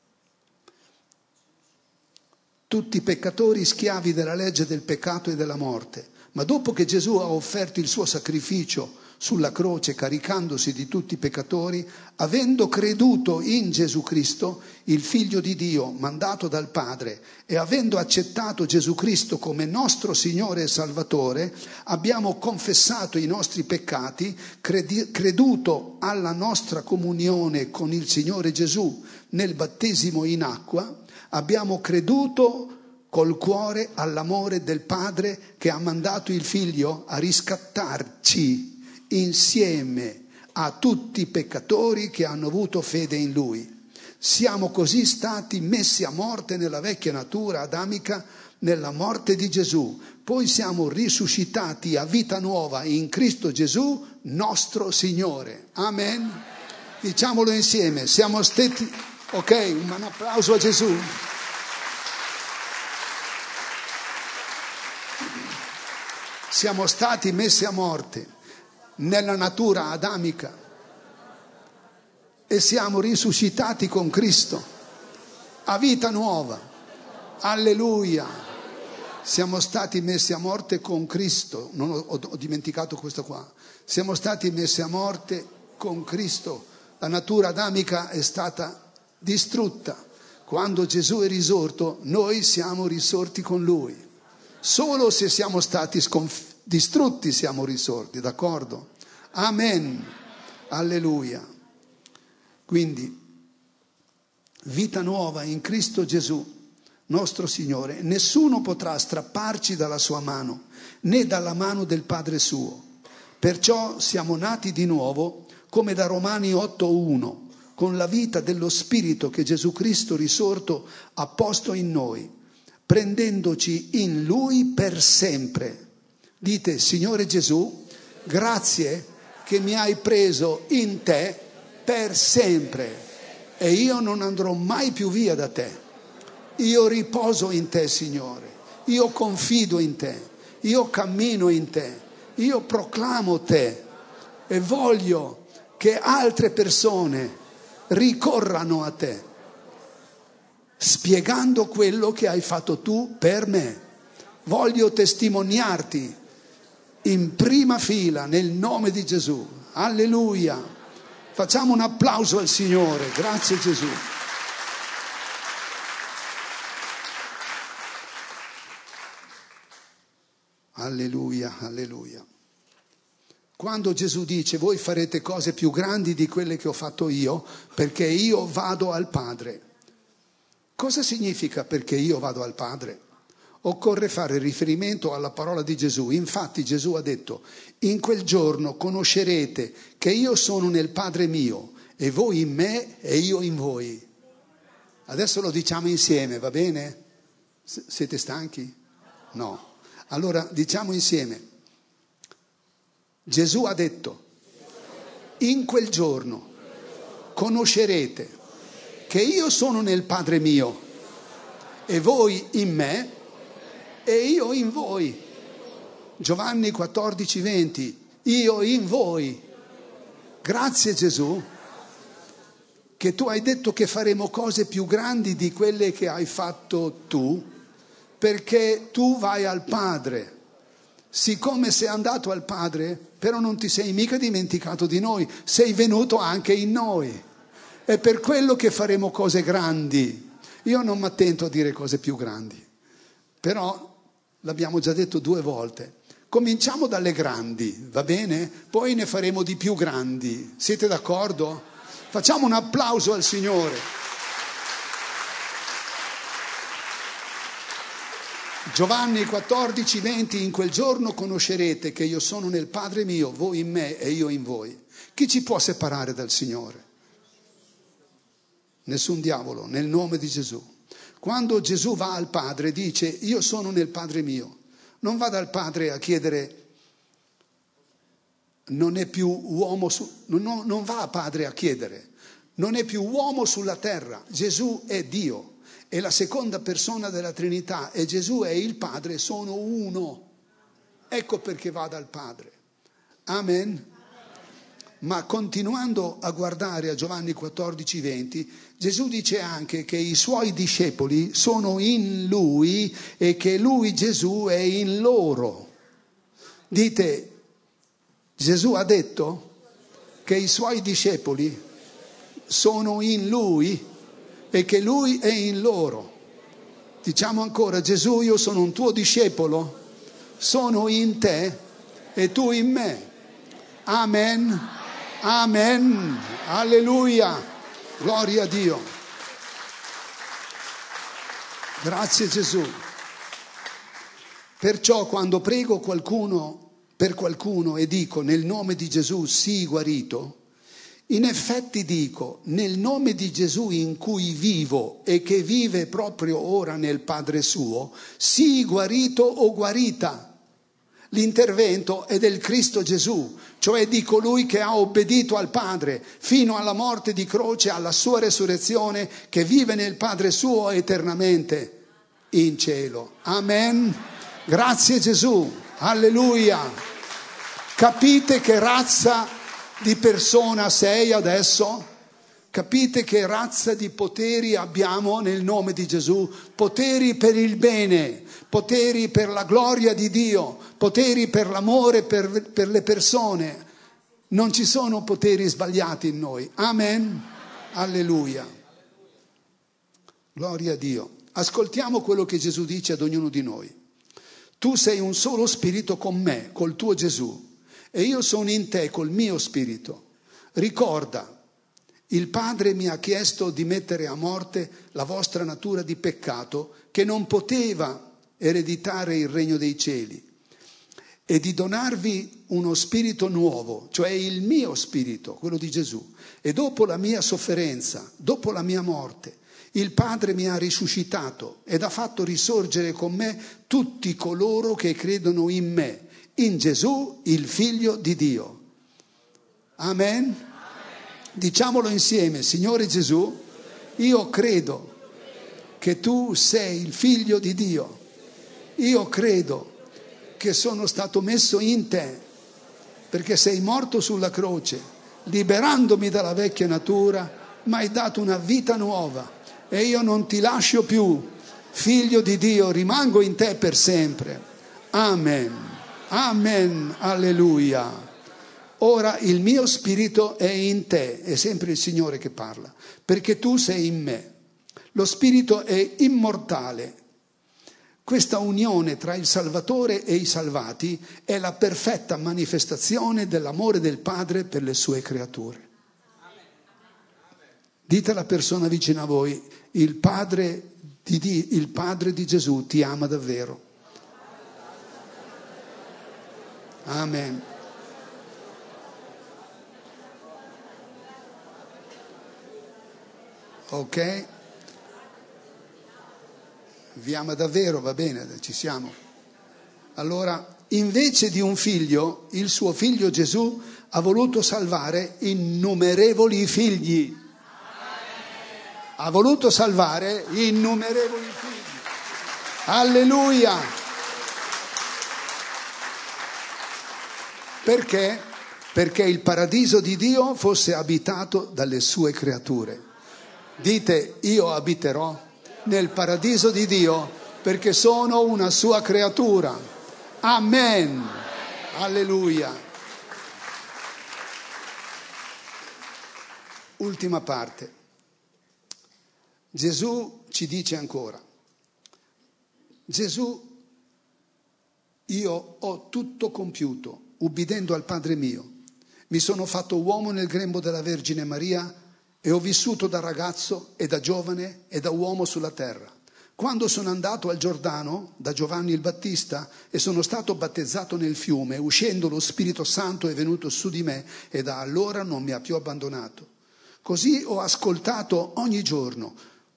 Tutti i peccatori schiavi della legge del peccato e della morte. Ma dopo che Gesù ha offerto il suo sacrificio sulla croce, caricandosi di tutti i peccatori, avendo creduto in Gesù Cristo, il Figlio di Dio mandato dal Padre, e avendo accettato Gesù Cristo come nostro Signore e Salvatore, abbiamo confessato i nostri peccati, credi- creduto alla nostra comunione con il Signore Gesù nel battesimo in acqua, abbiamo creduto col cuore all'amore del Padre che ha mandato il Figlio a riscattarci insieme a tutti i peccatori che hanno avuto fede in Lui. Siamo così stati messi a morte nella vecchia natura adamica, nella morte di Gesù. Poi siamo risuscitati a vita nuova in Cristo Gesù, nostro Signore. Amen. Diciamolo insieme. Siamo stati... Ok, un applauso a Gesù. Siamo stati messi a morte nella natura adamica e siamo risuscitati con Cristo a vita nuova. Alleluia. Siamo stati messi a morte con Cristo. Non ho, ho dimenticato questo qua. Siamo stati messi a morte con Cristo. La natura adamica è stata distrutta. Quando Gesù è risorto, noi siamo risorti con Lui. Solo se siamo stati sconfitti, distrutti siamo risorti, d'accordo? Amen. Alleluia. Quindi, vita nuova in Cristo Gesù, nostro Signore. Nessuno potrà strapparci dalla sua mano, né dalla mano del Padre suo. Perciò siamo nati di nuovo, come da Romani otto uno. con la vita dello Spirito che Gesù Cristo risorto ha posto in noi, prendendoci in Lui per sempre. Dite: Signore Gesù, grazie che mi hai preso in te per sempre e io non andrò mai più via da te. Io riposo in te, Signore, io confido in te, io cammino in te, io proclamo te e voglio che altre persone ricorrano a te, spiegando quello che hai fatto tu per me. Voglio testimoniarti in prima fila nel nome di Gesù. Alleluia. Facciamo un applauso al Signore. Grazie Gesù. Alleluia, alleluia. Quando Gesù dice: voi farete cose più grandi di quelle che ho fatto io, perché io vado al Padre. Cosa significa perché io vado al Padre? Occorre fare riferimento alla parola di Gesù. Infatti Gesù ha detto: in quel giorno conoscerete che io sono nel Padre mio e voi in me e io in voi. Adesso lo diciamo insieme, va bene? S- siete stanchi? No. Allora diciamo insieme. Gesù ha detto: in quel giorno conoscerete che io sono nel Padre mio e voi in me e io in voi. Giovanni quattordici venti, io in voi. Grazie Gesù che tu hai detto che faremo cose più grandi di quelle che hai fatto tu, perché tu vai al Padre. Siccome sei andato al Padre, però non ti sei mica dimenticato di noi, sei venuto anche in noi. È per quello che faremo cose grandi. Io non mi attento a dire cose più grandi, però l'abbiamo già detto due volte. Cominciamo dalle grandi, va bene? Poi ne faremo di più grandi. Siete d'accordo? Facciamo un applauso al Signore. Giovanni quattordici venti, in quel giorno conoscerete che io sono nel Padre mio, voi in me e io in voi. Chi ci può separare dal Signore? Nessun diavolo, nel nome di Gesù. Quando Gesù va al Padre dice: io sono nel Padre mio. Non va dal Padre a chiedere, non è più uomo, su, non, non va a Padre a chiedere, non è più uomo sulla terra. Gesù è Dio. È la seconda persona della Trinità e Gesù e il Padre sono uno. Ecco perché va dal Padre. Amen. Ma continuando a guardare a Giovanni quattordici venti, Gesù dice anche che i suoi discepoli sono in Lui e che Lui, Gesù, è in loro. Dite: Gesù ha detto che i suoi discepoli sono in Lui e che Lui è in loro. Diciamo ancora: Gesù, io sono un tuo discepolo, sono in te e tu in me. Amen. Amen. Alleluia. Gloria a Dio. Grazie Gesù. Perciò quando prego qualcuno per qualcuno e dico nel nome di Gesù sii guarito, in effetti dico nel nome di Gesù in cui vivo e che vive proprio ora nel Padre suo, sii guarito o guarita. L'intervento è del Cristo Gesù, cioè di colui che ha obbedito al Padre fino alla morte di croce, alla sua resurrezione, che vive nel Padre suo eternamente in cielo. Amen. Grazie Gesù. Alleluia. Capite che razza di persona sei adesso? Capite che razza di poteri abbiamo nel nome di Gesù? Poteri per il bene, poteri per la gloria di Dio, poteri per l'amore per, per le persone. Non ci sono poteri sbagliati in noi. Amen. Alleluia. Gloria a Dio. Ascoltiamo quello che Gesù dice ad ognuno di noi. Tu sei un solo spirito con me, col tuo Gesù, e io sono in te col mio spirito. Ricorda, il Padre mi ha chiesto di mettere a morte la vostra natura di peccato che non poteva ereditare il regno dei cieli e di donarvi uno spirito nuovo, cioè il mio spirito, quello di Gesù. E dopo la mia sofferenza, dopo la mia morte, il Padre mi ha risuscitato ed ha fatto risorgere con me tutti coloro che credono in me, in Gesù, il Figlio di Dio. Amen? Amen. Diciamolo insieme: Signore Gesù, io credo che tu sei il Figlio di Dio. Io credo che sono stato messo in te, perché sei morto sulla croce, liberandomi dalla vecchia natura, mi hai dato una vita nuova e io non ti lascio più. Figlio di Dio, rimango in te per sempre. Amen. Amen. Alleluia. Ora il mio spirito è in te, è sempre il Signore che parla, perché tu sei in me. Lo spirito è immortale. Questa unione tra il Salvatore e i salvati è la perfetta manifestazione dell'amore del Padre per le sue creature. Dite alla persona vicino a voi: il Padre di, il Padre di Gesù ti ama davvero. Amen. Ok? Vi ama davvero, va bene, ci siamo. Allora, invece di un figlio, il suo figlio Gesù ha voluto salvare innumerevoli figli. Ha voluto salvare innumerevoli figli. Alleluia! Perché? Perché il paradiso di Dio fosse abitato dalle sue creature. Dite: io abiterò nel paradiso di Dio perché sono una sua creatura. Amen. Alleluia. Ultima parte. Gesù ci dice ancora: Gesù, io ho tutto compiuto, ubbidendo al Padre mio. Mi sono fatto uomo nel grembo della Vergine Maria e ho vissuto da ragazzo e da giovane e da uomo sulla terra. Quando sono andato al Giordano da Giovanni il Battista e sono stato battezzato nel fiume, uscendo lo Spirito Santo è venuto su di me e da allora non mi ha più abbandonato. Così ho ascoltato ogni giorno,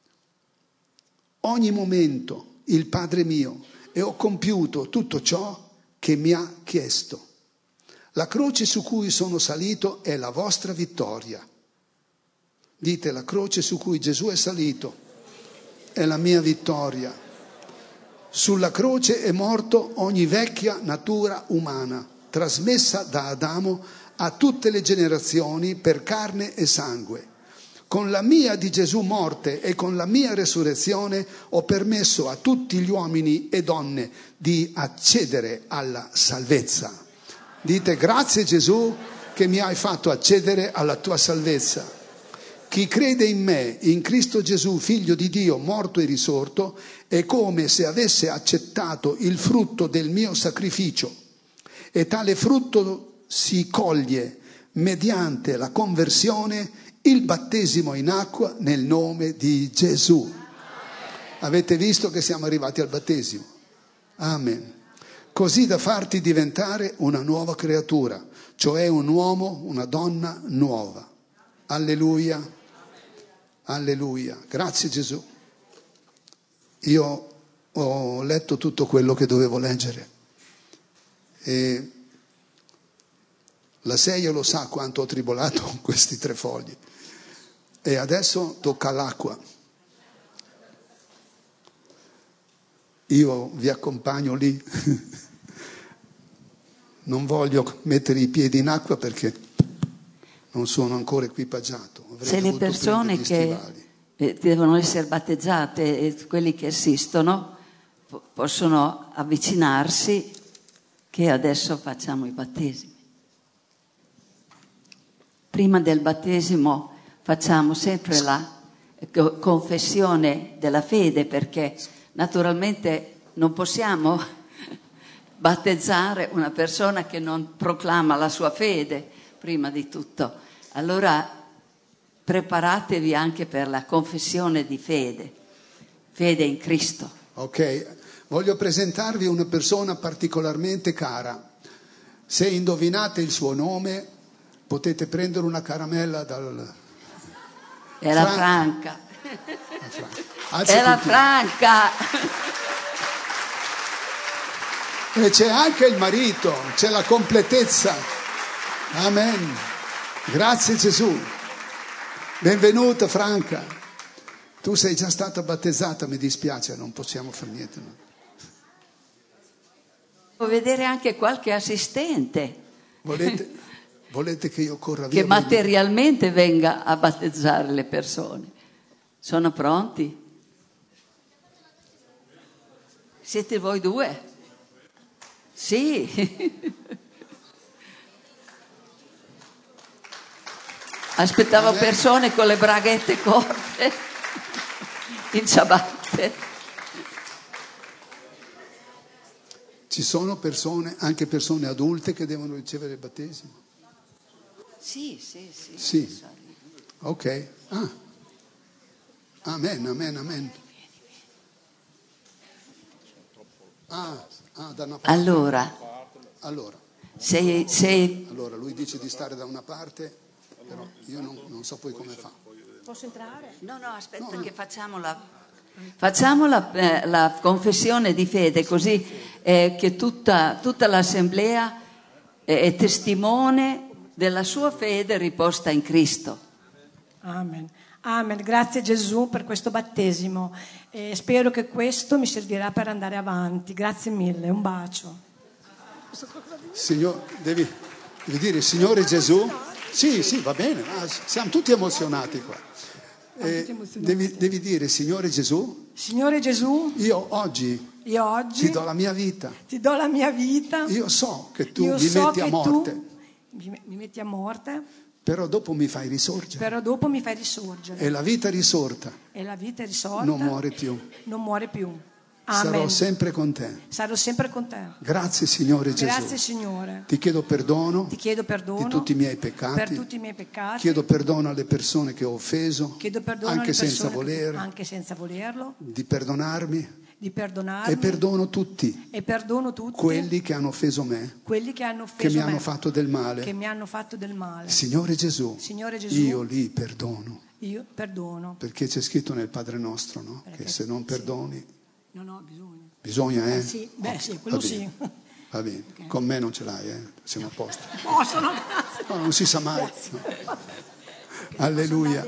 ogni momento il Padre mio e ho compiuto tutto ciò che mi ha chiesto. La croce su cui sono salito è la vostra vittoria. Dite: la croce su cui Gesù è salito è la mia vittoria. Sulla croce è morto ogni vecchia natura umana, trasmessa da Adamo a tutte le generazioni per carne e sangue. Con la mia di Gesù morte e con la mia resurrezione ho permesso a tutti gli uomini e donne di accedere alla salvezza. Dite: grazie Gesù che mi hai fatto accedere alla tua salvezza. Chi crede in me, in Cristo Gesù, figlio di Dio, morto e risorto, è come se avesse accettato il frutto del mio sacrificio. E tale frutto si coglie mediante la conversione, il battesimo in acqua nel nome di Gesù. Avete visto che siamo arrivati al battesimo? Amen. Così da farti diventare una nuova creatura, cioè un uomo, una donna nuova. Alleluia. Alleluia. Grazie Gesù. Io ho letto tutto quello che dovevo leggere. E la Seia lo sa quanto ho tribolato con questi tre fogli. E adesso tocca all'acqua. Io vi accompagno lì. Non voglio mettere i piedi in acqua perché non sono ancora equipaggiato. Avrei Se le persone che eh, devono essere battezzate e quelli che assistono po- possono avvicinarsi, che adesso facciamo i battesimi. Prima del battesimo facciamo sempre la co- confessione della fede, perché naturalmente non possiamo battezzare una persona che non proclama la sua fede prima di tutto. Allora preparatevi anche per la confessione di fede, fede in Cristo. Ok, voglio presentarvi una persona particolarmente cara. Se indovinate il suo nome, potete prendere una caramella dal... È la Fran- Franca. la Fra- È Alzati la in piedi. Franca. E c'è anche il marito, c'è la completezza. Amen. Grazie Gesù. Benvenuta Franca. Tu sei già stata battezzata, mi dispiace, non possiamo fare niente. No? Può vedere anche qualche assistente Volete, volete che io corra via? che materialmente venga a battezzare le persone. Sono pronti? Siete voi due? Sì. Aspettavo persone con le braghette corte, in ciabatte. Ci sono persone, anche persone adulte, che devono ricevere il battesimo? Sì, sì, sì. Sì. Ok. Ah. Amen, amen, amen. Ah, ah, da una parte. Allora, Allora, se, se allora, lui dice di stare da una parte, però io non, non so poi come fa. Posso entrare? No, no, aspetta No, che facciamo la, facciamo la, eh, la confessione di fede, così eh, che tutta, tutta l'assemblea è, è testimone della sua fede riposta in Cristo. Amen. Amen. Grazie Gesù per questo battesimo. E spero che questo mi servirà per andare avanti. Grazie mille, un bacio. Signor, devi, devi dire Signore Gesù? Sì, sì, va bene, ma siamo tutti emozionati qua. Eh, devi, devi dire Signore Gesù, Signore Gesù, io oggi io oggi ti do la mia vita. ti do la mia vita. Io so che tu Io mi so metti a che morte, tu mi, mi metti a morte, però dopo mi fai risorgere. però dopo mi fai risorgere. E la vita risorta E la vita è risorta. non muore più. Non muore più. Amen. Sarò sempre con te. Sarò sempre con te. Grazie Signore Gesù. Grazie Signore. Ti chiedo perdono Ti chiedo perdono di tutti i miei per peccati. tutti i miei peccati. Chiedo perdono alle persone che ho offeso, Chiedo perdono anche alle persone senza che- volere, anche senza volerlo, di perdonarmi di perdonarmi e perdono tutti e perdono tutti quelli che hanno offeso me, quelli che hanno offeso che mi me, hanno fatto del che male. mi hanno fatto del male. Signore Gesù, Signore Gesù, io li perdono, io perdono. perché c'è scritto nel Padre nostro, no? Perché- Che se non perdoni Non ho bisogno. bisogna, eh? Eh sì, beh sì, quello Va bene. sì. Va bene, con me non ce l'hai, eh? Siamo a posto. Possono, grazie. No, non si sa mai. No. Alleluia.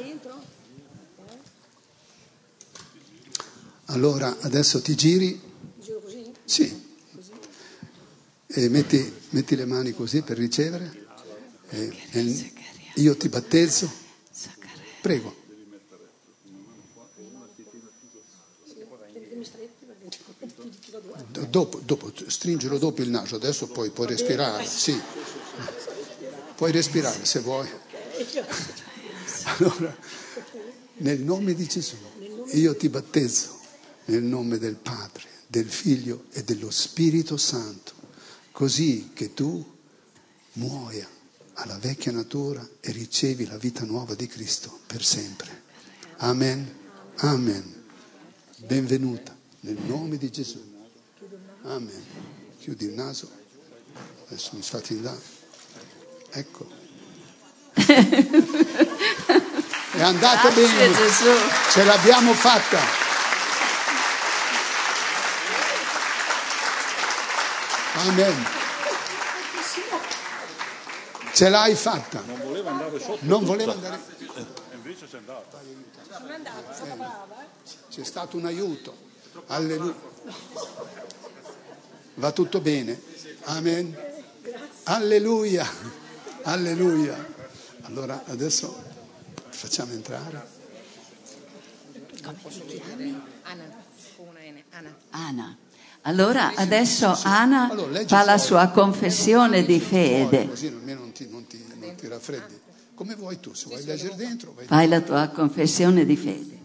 Allora, adesso ti giri. Giro così? Sì. E metti, metti le mani così per ricevere. E, e io ti battezzo. Prego. D- Dopo, dopo, stringilo dopo il naso, adesso poi puoi respirare, sì. Puoi respirare se vuoi. Allora, nel nome di Gesù, io ti battezzo nel nome del Padre, del Figlio e dello Spirito Santo, così che tu muoia alla vecchia natura e ricevi la vita nuova di Cristo per sempre. Amen. Amen. Benvenuta nel nome di Gesù. Amen. Chiudi il naso. Adesso mi fate in là. Ecco. È andata Grazie, bene. Gesù. Ce l'abbiamo fatta. Amen. Ce l'hai fatta. Non voleva andare sotto. Non voleva andare. Invece c'è andata. C'è stato un aiuto. Alleluia. Va tutto bene. Amen. Alleluia. Alleluia. Allora adesso facciamo entrare. Anna. Allora adesso Anna Allora, leggi fa la fuori. sua confessione di Fuori, fede. così almeno non ti, non ti, non ti raffreddi. Come vuoi tu, se vuoi leggere dentro, vai. Fai la tua confessione di fede.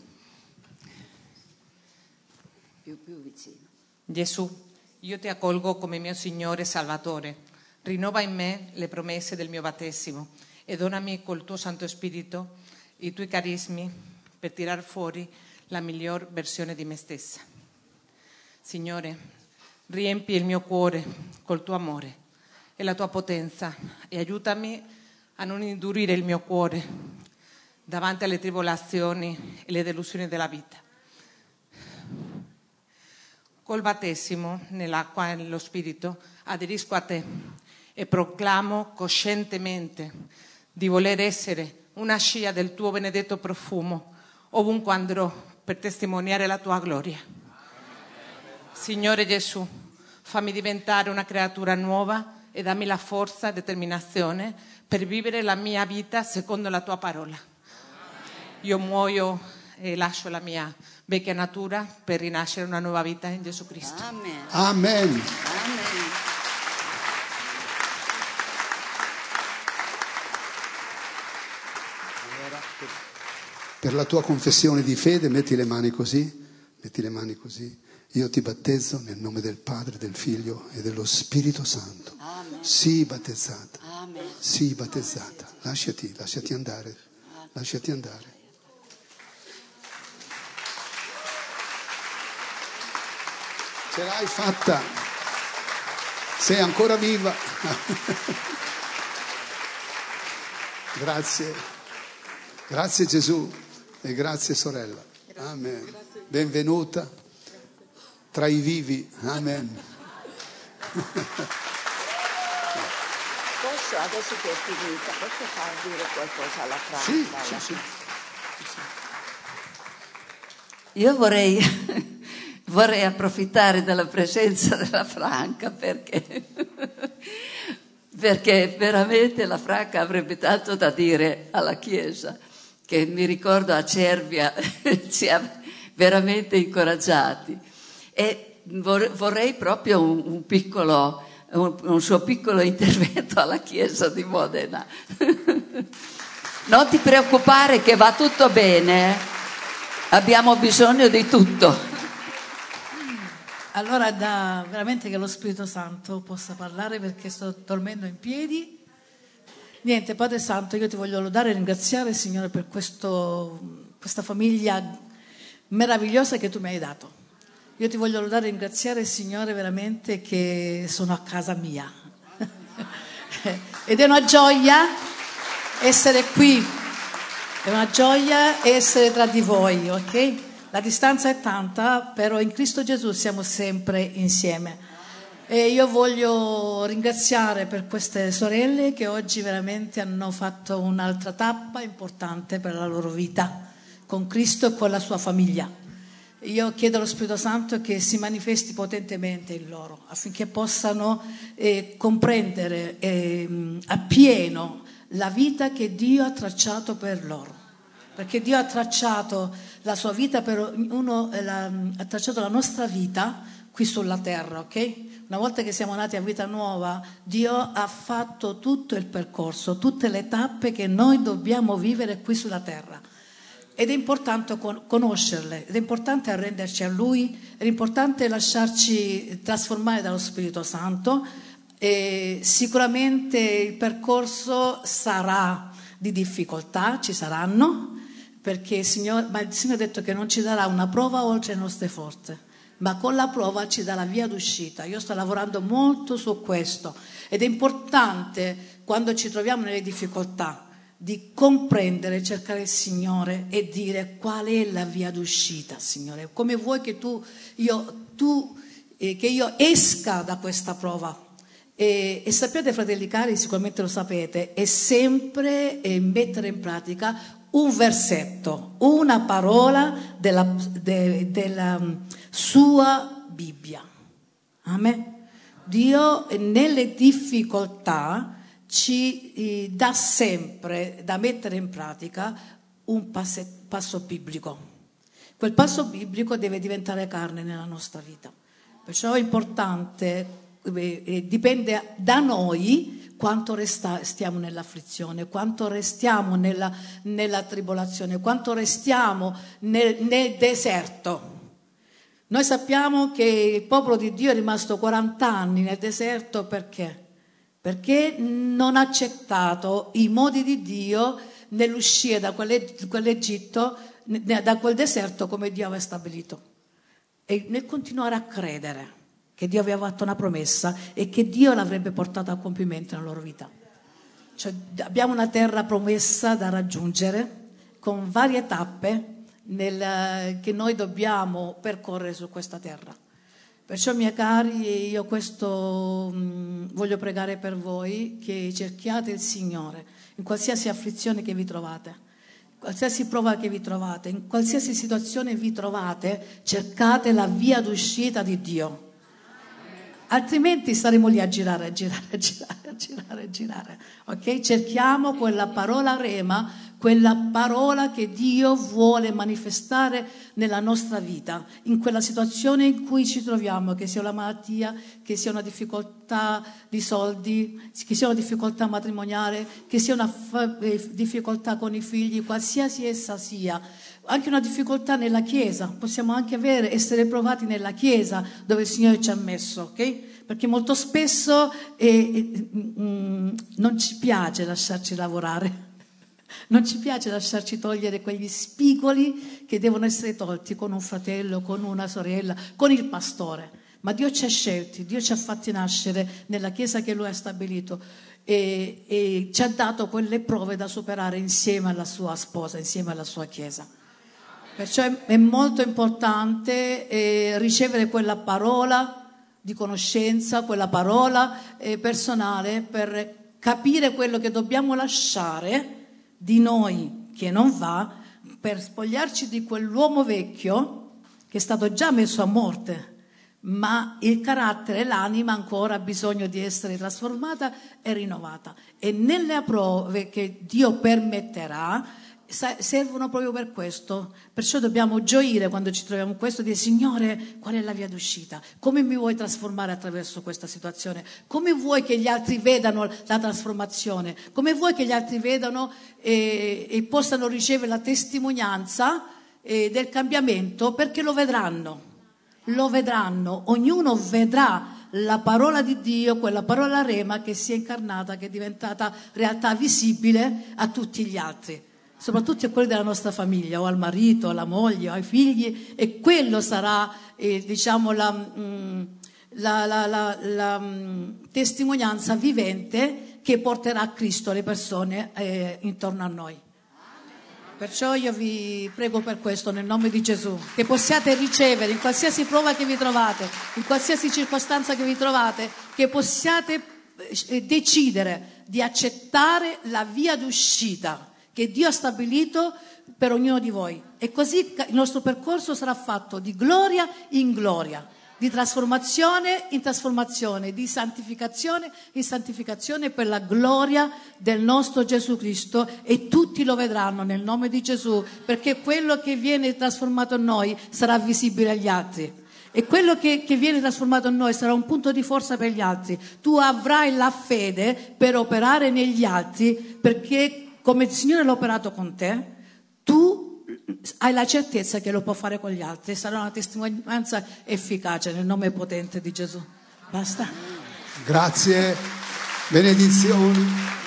Più, più vicino. Gesù, io ti accolgo come mio Signore e Salvatore. Rinnova in me le promesse del mio battesimo e donami col tuo Santo Spirito i tuoi carismi per tirar fuori la miglior versione di me stessa. Signore, riempi il mio cuore col tuo amore e la tua potenza e aiutami a non indurire il mio cuore davanti alle tribolazioni e le delusioni della vita. Col battesimo nell'acqua e nello Spirito aderisco a te e proclamo coscientemente di voler essere una scia del tuo benedetto profumo ovunque andrò per testimoniare la tua gloria. Signore Gesù, fammi diventare una creatura nuova e dammi la forza e determinazione per vivere la mia vita secondo la tua parola. Io muoio e lascio la mia vecchia natura per rinascere una nuova vita in Gesù Cristo. Amen. Amen. Amen. Per la tua confessione di fede metti le mani così, metti le mani così. Io ti battezzo nel nome del Padre, del Figlio e dello Spirito Santo. Amen. Sii battezzata. Amen. Sii battezzata. Lasciati, lasciati andare. Lasciati andare. Ce l'hai fatta. Sei ancora viva. Grazie. Grazie Gesù e grazie sorella. Amen. Benvenuta tra i vivi. Amen. Posso, adesso che è finita, posso far dire qualcosa alla Franca? Sì, alla... sì, sì. Io vorrei, vorrei approfittare della presenza della Franca perché, perché veramente la Franca avrebbe tanto da dire alla Chiesa, che mi ricordo a Cervia ci ha veramente incoraggiati. E vorrei proprio un, un piccolo, un, un suo piccolo intervento alla Chiesa di Modena. Non ti preoccupare che va tutto bene, abbiamo bisogno di tutto. Allora, da veramente che lo Spirito Santo possa parlare perché sto dormendo in piedi. Niente, Padre Santo, io ti voglio lodare e ringraziare, Signore, per questo, questa famiglia meravigliosa che tu mi hai dato. Io ti voglio lodare e ringraziare, Signore, veramente che sono a casa mia. Ed è una gioia essere qui, è una gioia essere tra di voi, ok? La distanza è tanta, però in Cristo Gesù siamo sempre insieme. E io voglio ringraziare per queste sorelle che oggi veramente hanno fatto un'altra tappa importante per la loro vita, con Cristo e con la sua famiglia. Io chiedo allo Spirito Santo che si manifesti potentemente in loro, affinché possano eh, comprendere eh, appieno la vita che Dio ha tracciato per loro. Perché Dio ha tracciato la sua vita per ognuno, la, ha tracciato la nostra vita qui sulla terra, ok? Una volta che siamo nati a vita nuova, Dio ha fatto tutto il percorso, tutte le tappe che noi dobbiamo vivere qui sulla terra. Ed è importante conoscerle, ed è importante arrenderci a Lui, è importante lasciarci trasformare dallo Spirito Santo. E sicuramente il percorso sarà di difficoltà, ci saranno, perché il Signore, ma il Signore ha detto che non ci darà una prova oltre le nostre forze, ma con la prova ci dà la via d'uscita. Io sto lavorando molto su questo ed è importante, quando ci troviamo nelle difficoltà, di comprendere, cercare il Signore e dire qual è la via d'uscita, Signore. Come vuoi che tu, io, tu, eh, che io esca da questa prova? E, e sapete, fratelli cari, sicuramente lo sapete, è sempre eh, mettere in pratica un versetto, una parola della, de, della sua Bibbia. Amen. Dio nelle difficoltà ci eh, dà sempre da mettere in pratica un passe, passo biblico. Quel passo biblico deve diventare carne nella nostra vita. Perciò è importante, eh, dipende da noi quanto resta, stiamo nell'afflizione, quanto restiamo nella, nella tribolazione, quanto restiamo nel, nel deserto. Noi sappiamo che il popolo di Dio è rimasto quaranta anni nel deserto perché? Perché non ha accettato i modi di Dio nell'uscire da quell'Egitto, da quel deserto come Dio aveva stabilito. E nel continuare a credere che Dio aveva fatto una promessa e che Dio l'avrebbe portata a compimento nella loro vita. Cioè, abbiamo una terra promessa da raggiungere con varie tappe nel, che noi dobbiamo percorrere su questa terra. Perciò, miei cari, io questo mh, voglio pregare per voi, che cerchiate il Signore in qualsiasi afflizione che vi trovate, qualsiasi prova che vi trovate, in qualsiasi situazione vi trovate, cercate la via d'uscita di Dio. Altrimenti staremo lì a girare, a girare, a girare, a girare, a girare. Ok? Cerchiamo quella parola rema, quella parola che Dio vuole manifestare nella nostra vita, in quella situazione in cui ci troviamo, che sia una malattia, che sia una difficoltà di soldi, che sia una difficoltà matrimoniale, che sia una fa- difficoltà con i figli, qualsiasi essa sia. Anche una difficoltà nella Chiesa, possiamo anche avere, essere provati nella Chiesa dove il Signore ci ha messo, ok? Perché molto spesso eh, eh, mm, non ci piace lasciarci lavorare, non ci piace lasciarci togliere quegli spigoli che devono essere tolti con un fratello, con una sorella, con il pastore. Ma Dio ci ha scelti, Dio ci ha fatti nascere nella Chiesa che Lui ha stabilito e, e ci ha dato quelle prove da superare insieme alla sua sposa, insieme alla sua Chiesa. Perciò è, è molto importante eh, ricevere quella parola di conoscenza, quella parola eh, personale per capire quello che dobbiamo lasciare di noi che non va, per spogliarci di quell'uomo vecchio che è stato già messo a morte, ma il carattere, l'anima ancora ha bisogno di essere trasformata e rinnovata. E nelle prove che Dio permetterà servono proprio per questo. Perciò dobbiamo gioire quando ci troviamo in questo, dire: Signore, qual è la via d'uscita? Come mi vuoi trasformare attraverso questa situazione? Come vuoi che gli altri vedano la trasformazione? Come vuoi che gli altri vedano e, e possano ricevere la testimonianza eh, del cambiamento? Perché lo vedranno, lo vedranno, ognuno vedrà la parola di Dio, quella parola rema che si è incarnata, che è diventata realtà visibile a tutti gli altri, soprattutto a quelli della nostra famiglia, o al marito, alla moglie, o ai figli, e quello sarà eh, diciamo la, mh, la, la, la, la mh, testimonianza vivente che porterà a Cristo le persone eh, intorno a noi. Perciò io vi prego per questo nel nome di Gesù, che possiate ricevere in qualsiasi prova che vi trovate, in qualsiasi circostanza che vi trovate, che possiate eh, decidere di accettare la via d'uscita che Dio ha stabilito per ognuno di voi, e così il nostro percorso sarà fatto di gloria in gloria, di trasformazione in trasformazione, di santificazione in santificazione, per la gloria del nostro Gesù Cristo, e tutti lo vedranno nel nome di Gesù, perché quello che viene trasformato in noi sarà visibile agli altri. E quello che, che viene trasformato in noi sarà un punto di forza per gli altri. Tu avrai la fede per operare negli altri, perché come il Signore l'ha operato con te, tu hai la certezza che lo può fare con gli altri. Sarà una testimonianza efficace nel nome potente di Gesù. Basta. Grazie, benedizioni.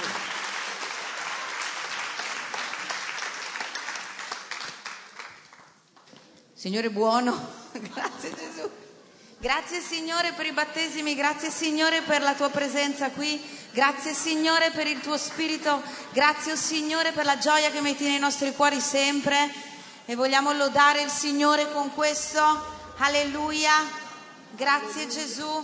Signore buono, grazie Gesù. Grazie Signore per i battesimi, grazie Signore per la tua presenza qui, grazie Signore per il tuo spirito, grazie oh Signore per la gioia che metti nei nostri cuori sempre, e vogliamo lodare il Signore con questo. Alleluia, grazie Gesù.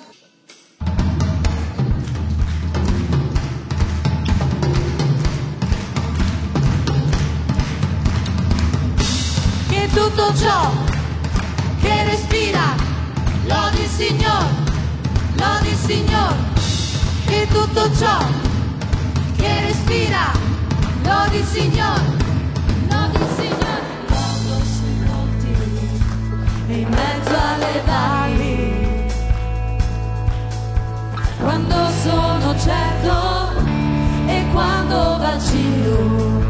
Che tutto ciò che respira lodi il Signor, lodi il Signor, che tutto ciò che respira lodi il Signor, lodi il Signor. Quando sui monti e in mezzo alle valli, quando sono certo e quando vacillo,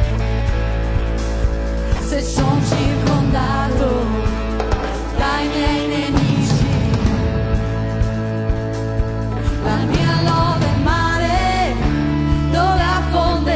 se son circondato dai miei nemici, la mia lode è mare dove affonderà.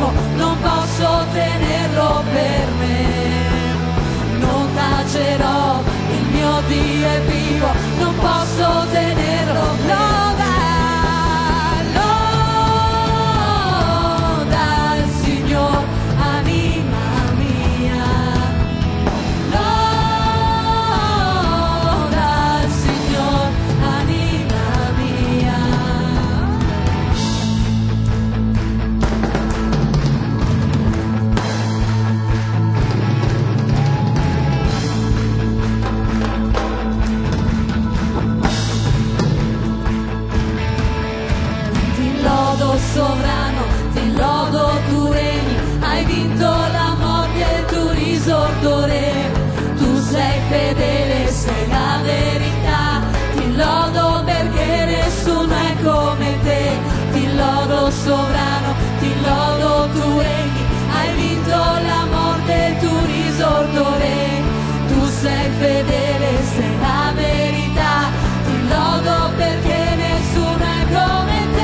vivo, non posso tenerlo per me. Non tacerò, il mio Dio è vivo, non posso tenerlo. Loda, loda il Signore, anima mia. Loda il Signore, anima mia. Sovrano, ti lodo, tu regni, hai vinto la morte e tu risorto re. Tu sei fedele, sei la verità, ti lodo perché nessuno è come te. Ti lodo sovrano, ti lodo, tu regni, hai vinto la morte e tu risorto re. Tu sei fedele, sei la verità, ti lodo perché nessuno è come te.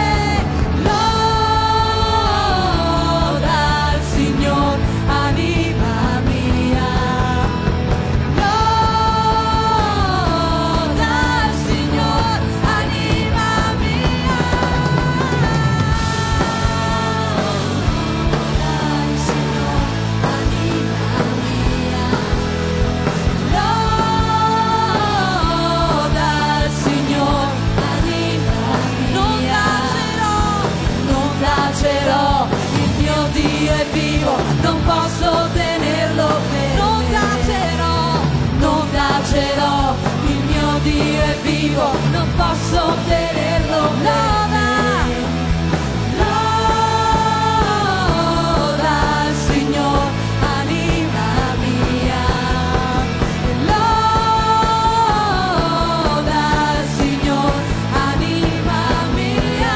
Anima mia, loda il Signore, anima mia, loda il Signore, anima mia, loda il Signore, anima mia. Non tacerò, non tacerò, il mio Dio è vivo, non posso tenerlo per non me. Tacerò, non tacerò, il mio Dio è vivo, non posso tenerlo per me. Loda il Signore, anima mia. Loda il Signore, anima mia.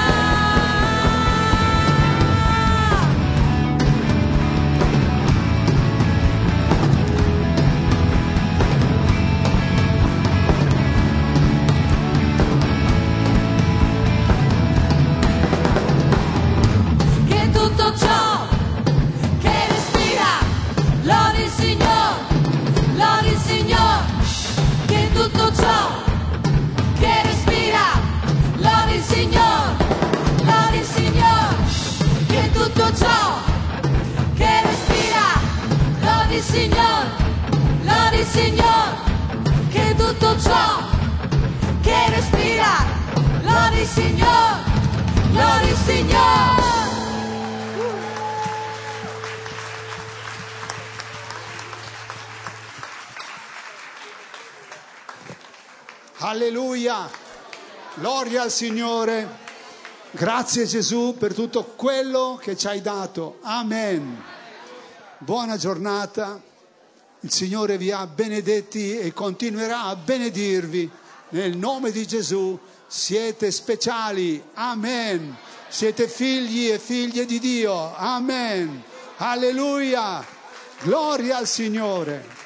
Tutto ciò che respira, lodi il Signore, lodi il Signore, che tutto ciò che respira, lodi il Signore, lodi il Signore, che tutto ciò che respira, lodi il Signore, lodi il Signore, che tutto ciò che respira, lodi il Signore, lodi il Signore. Alleluia, gloria al Signore, grazie Gesù per tutto quello che ci hai dato, amen. Buona giornata, il Signore vi ha benedetti e continuerà a benedirvi nel nome di Gesù. Siete speciali, amen, siete figli e figlie di Dio, amen, alleluia, gloria al Signore.